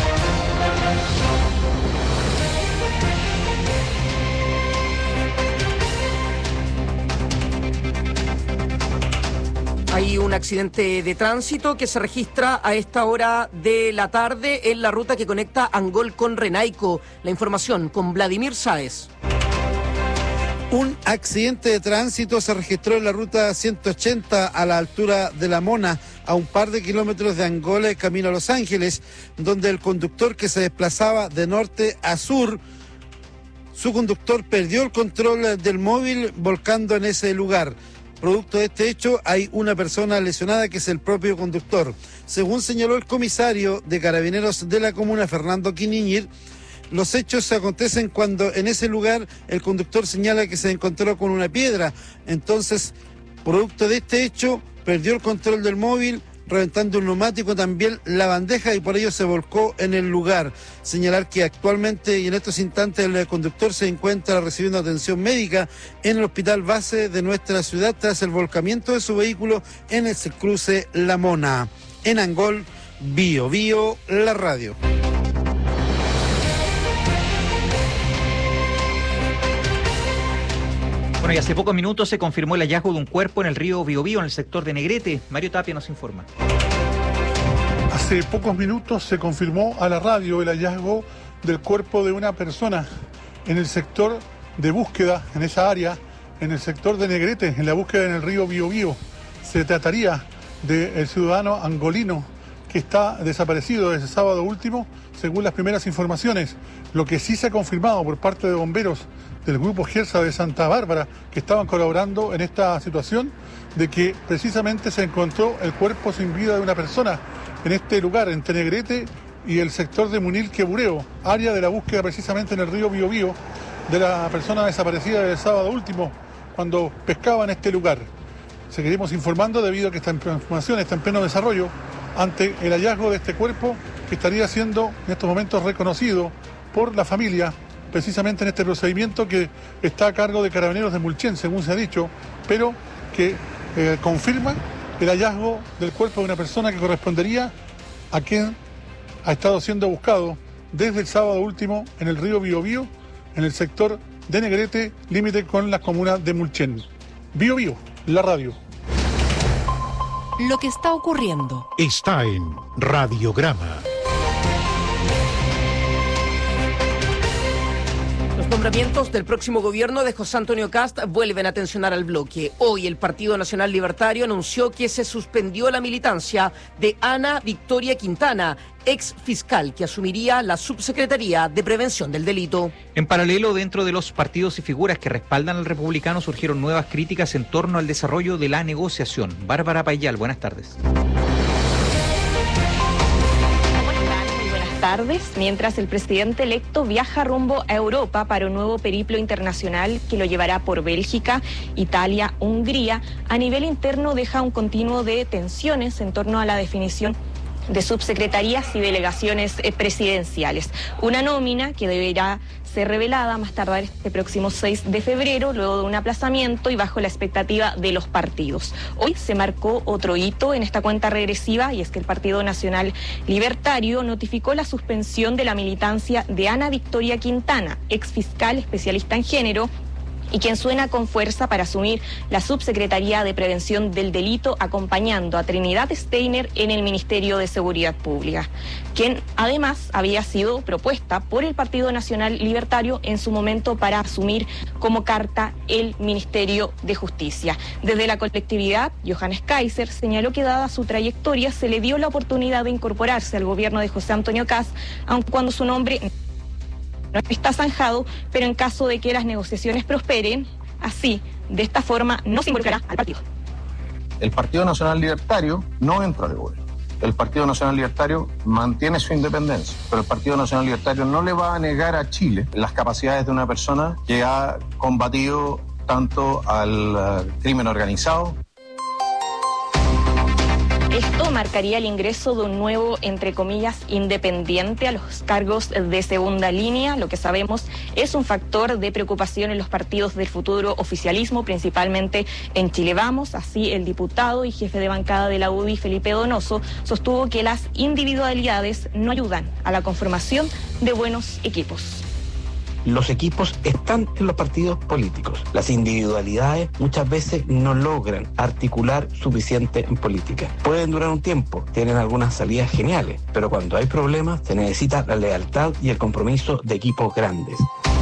Hay un accidente de tránsito que se registra a esta hora de la tarde en la ruta que conecta Angol con Renaico. La información con Vladimir Sáez. Un accidente de tránsito se registró en la ruta 180 a la altura de La Mona, a un par de kilómetros de Angola, camino a Los Ángeles, donde el conductor que se desplazaba de norte a sur, su conductor perdió el control del móvil volcando en ese lugar. Producto de este hecho, hay una persona lesionada que es el propio conductor. Según señaló el comisario de Carabineros de la comuna, Fernando Quiniñir, los hechos se acontecen cuando en ese lugar el conductor señala que se encontró con una piedra. Entonces, producto de este hecho, perdió el control del móvil, reventando un neumático, también la bandeja, y por ello se volcó en el lugar. Señalar que actualmente y en estos instantes el conductor se encuentra recibiendo atención médica en el hospital base de nuestra ciudad tras el volcamiento de su vehículo en el cruce La Mona. En Angol, Bio Bio, la radio. Bueno, y hace pocos minutos se confirmó el hallazgo de un cuerpo en el río Biobío, en el sector de Negrete. Mario Tapia nos informa. Hace pocos minutos se confirmó a la radio el hallazgo del cuerpo de una persona en el sector de búsqueda, en esa área, en el sector de Negrete, en la búsqueda en el río Biobío. Se trataría del ciudadano angolino que está desaparecido desde sábado último, según las primeras informaciones. Lo que sí se ha confirmado por parte de bomberos del Grupo Gersa de Santa Bárbara, que estaban colaborando en esta situación, de que precisamente se encontró el cuerpo sin vida de una persona en este lugar, entre Negrete y el sector de Munil-Quebureo, área de la búsqueda precisamente en el río Biobío, de la persona desaparecida del sábado último, cuando pescaba en este lugar. Seguiremos informando debido a que esta información está en pleno desarrollo ante el hallazgo de este cuerpo, que estaría siendo en estos momentos reconocido por la familia, precisamente en este procedimiento que está a cargo de Carabineros de Mulchen, según se ha dicho, pero que confirma el hallazgo del cuerpo de una persona que correspondería a quien ha estado siendo buscado desde el sábado último en el río Biobío, en el sector de Negrete, límite con la comuna de Mulchen. Biobío, la radio. Lo que está ocurriendo está en Radiograma. Los nombramientos del próximo gobierno de José Antonio Kast vuelven a tensionar al bloque. Hoy el Partido Nacional Libertario anunció que se suspendió la militancia de Ana Victoria Quintana, ex fiscal, que asumiría la subsecretaría de Prevención del Delito. En paralelo, dentro de los partidos y figuras que respaldan al republicano, surgieron nuevas críticas en torno al desarrollo de la negociación. Bárbara Payal, buenas tardes. Tardes, mientras el presidente electo viaja rumbo a Europa para un nuevo periplo internacional que lo llevará por Bélgica, Italia, Hungría, a nivel interno deja un continuo de tensiones en torno a la definición de subsecretarías y delegaciones presidenciales. Una nómina que deberá ser revelada más tardar este próximo 6 de febrero, luego de un aplazamiento y bajo la expectativa de los partidos. Hoy se marcó otro hito en esta cuenta regresiva, y es que el Partido Nacional Libertario notificó la suspensión de la militancia de Ana Victoria Quintana, ex fiscal especialista en género, y quien suena con fuerza para asumir la Subsecretaría de Prevención del Delito, acompañando a Trinidad Steiner en el Ministerio de Seguridad Pública, quien además había sido propuesta por el Partido Nacional Libertario en su momento para asumir como carta el Ministerio de Justicia. Desde la colectividad, Johannes Kaiser señaló que dada su trayectoria se le dio la oportunidad de incorporarse al gobierno de José Antonio Kast, aun cuando su nombre no está zanjado, pero en caso de que las negociaciones prosperen, así, de esta forma, no se involucrará al partido. El Partido Nacional Libertario no entra al gobierno. El Partido Nacional Libertario mantiene su independencia, pero el Partido Nacional Libertario no le va a negar a Chile las capacidades de una persona que ha combatido tanto al crimen organizado. Esto marcaría el ingreso de un nuevo, entre comillas, independiente a los cargos de segunda línea. Lo que sabemos es un factor de preocupación en los partidos del futuro oficialismo, principalmente en Chile Vamos. Así, el diputado y jefe de bancada de la UDI, Felipe Donoso, sostuvo que las individualidades no ayudan a la conformación de buenos equipos. Los equipos están en los partidos políticos. Las individualidades muchas veces no logran articular suficiente en política. Pueden durar un tiempo, tienen algunas salidas geniales, pero cuando hay problemas se necesita la lealtad y el compromiso de equipos grandes.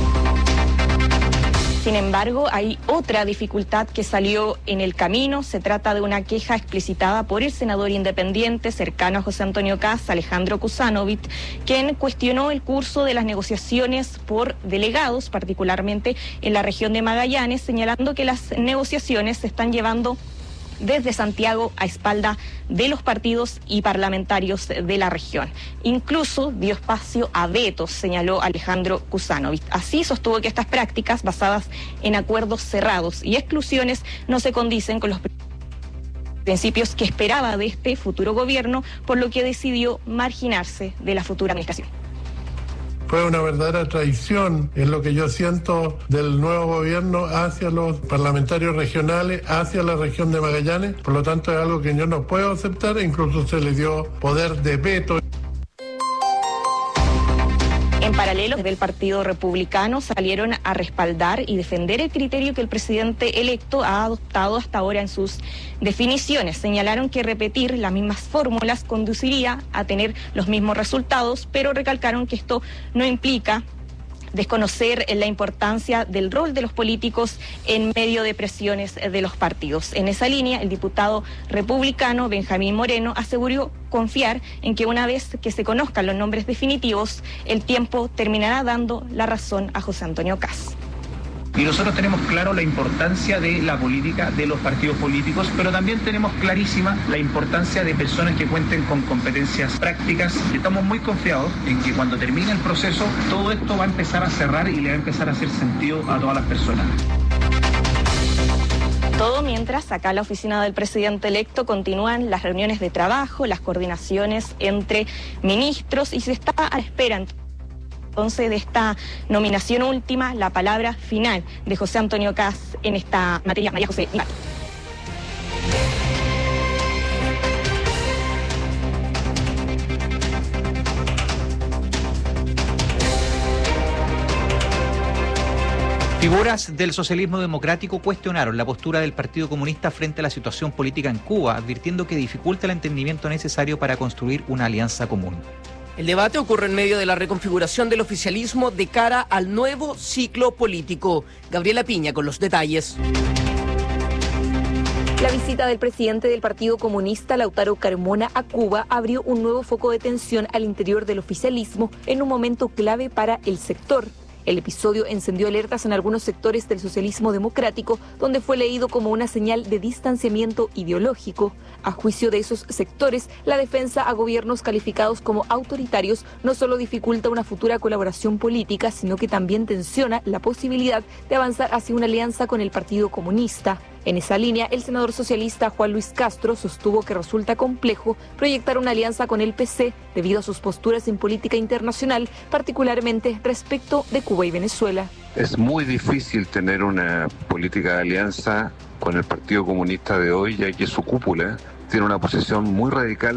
Sin embargo, hay otra dificultad que salió en el camino. Se trata de una queja explicitada por el senador independiente cercano a José Antonio Kast, Alejandro Kusanovich, quien cuestionó el curso de las negociaciones por delegados, particularmente en la región de Magallanes, señalando que las negociaciones se están llevando desde Santiago a espalda de los partidos y parlamentarios de la región. Incluso dio espacio a vetos, señaló Alejandro Kusanovich. Así sostuvo que estas prácticas basadas en acuerdos cerrados y exclusiones no se condicen con los principios que esperaba de este futuro gobierno, por lo que decidió marginarse de la futura administración. Fue una verdadera traición, es lo que yo siento, del nuevo gobierno hacia los parlamentarios regionales, hacia la región de Magallanes. Por lo tanto, es algo que yo no puedo aceptar e incluso se le dio poder de veto. En paralelo, desde el Partido Republicano salieron a respaldar y defender el criterio que el presidente electo ha adoptado hasta ahora en sus definiciones. Señalaron que repetir las mismas fórmulas conduciría a tener los mismos resultados, pero recalcaron que esto no implica desconocer la importancia del rol de los políticos en medio de presiones de los partidos. En esa línea, el diputado republicano Benjamín Moreno aseguró confiar en que una vez que se conozcan los nombres definitivos, el tiempo terminará dando la razón a José Antonio Kast. Y nosotros tenemos claro la importancia de la política, de los partidos políticos, pero también tenemos clarísima la importancia de personas que cuenten con competencias prácticas. Estamos muy confiados en que cuando termine el proceso, todo esto va a empezar a cerrar y le va a empezar a hacer sentido a todas las personas. Todo mientras acá en la oficina del presidente electo continúan las reuniones de trabajo, las coordinaciones entre ministros y se está a la espera entonces de esta nominación última, la palabra final de José Antonio Kast en esta materia. María José Ibarra. Figuras del socialismo democrático cuestionaron la postura del Partido Comunista frente a la situación política en Cuba, advirtiendo que dificulta el entendimiento necesario para construir una alianza común. El debate ocurre en medio de la reconfiguración del oficialismo de cara al nuevo ciclo político. Gabriela Piña con los detalles. La visita del presidente del Partido Comunista, Lautaro Carmona, a Cuba abrió un nuevo foco de tensión al interior del oficialismo en un momento clave para el sector. El episodio encendió alertas en algunos sectores del socialismo democrático, donde fue leído como una señal de distanciamiento ideológico. A juicio de esos sectores, la defensa a gobiernos calificados como autoritarios no solo dificulta una futura colaboración política, sino que también tensiona la posibilidad de avanzar hacia una alianza con el Partido Comunista. En esa línea, el senador socialista Juan Luis Castro sostuvo que resulta complejo proyectar una alianza con el PC debido a sus posturas en política internacional, particularmente respecto de Cuba y Venezuela. Es muy difícil tener una política de alianza con el Partido Comunista de hoy, ya que su cúpula tiene una posición muy radical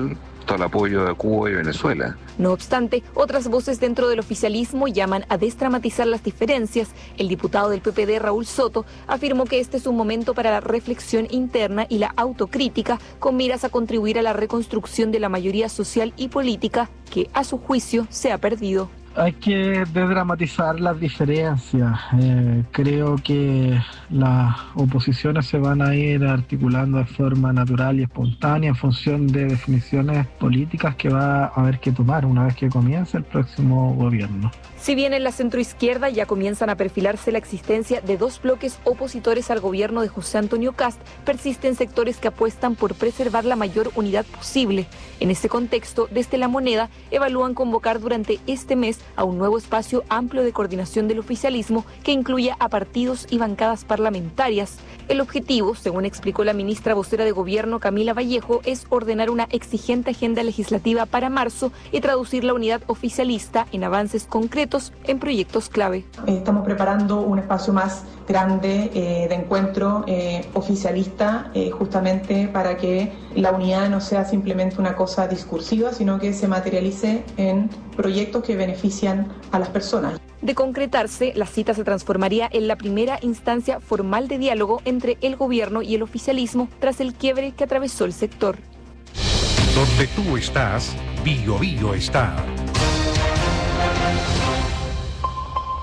dispuesto al apoyo de Cuba y Venezuela. No obstante, otras voces dentro del oficialismo llaman a desdramatizar las diferencias. El diputado del PPD, Raúl Soto, afirmó que este es un momento para la reflexión interna y la autocrítica con miras a contribuir a la reconstrucción de la mayoría social y política que, a su juicio, se ha perdido. Hay que desdramatizar las diferencias. Creo que las oposiciones se van a ir articulando de forma natural y espontánea en función de definiciones políticas que va a haber que tomar una vez que comience el próximo gobierno. Si bien en la centroizquierda ya comienzan a perfilarse la existencia de dos bloques opositores al gobierno de José Antonio Kast, persisten sectores que apuestan por preservar la mayor unidad posible. En este contexto, desde La Moneda evalúan convocar durante este mes a un nuevo espacio amplio de coordinación del oficialismo que incluya a partidos y bancadas parlamentarias. El objetivo, según explicó la ministra vocera de Gobierno Camila Vallejo, es ordenar una exigente agenda legislativa para marzo y traducir la unidad oficialista en avances concretos en proyectos clave. Estamos preparando un espacio más grande de encuentro oficialista, justamente para que la unidad no sea simplemente una cosa discursiva, sino que se materialice en proyectos que benefician a las personas. De concretarse, la cita se transformaría en la primera instancia formal de diálogo entre el gobierno y el oficialismo tras el quiebre que atravesó el sector. Donde tú estás, Bio Bio está.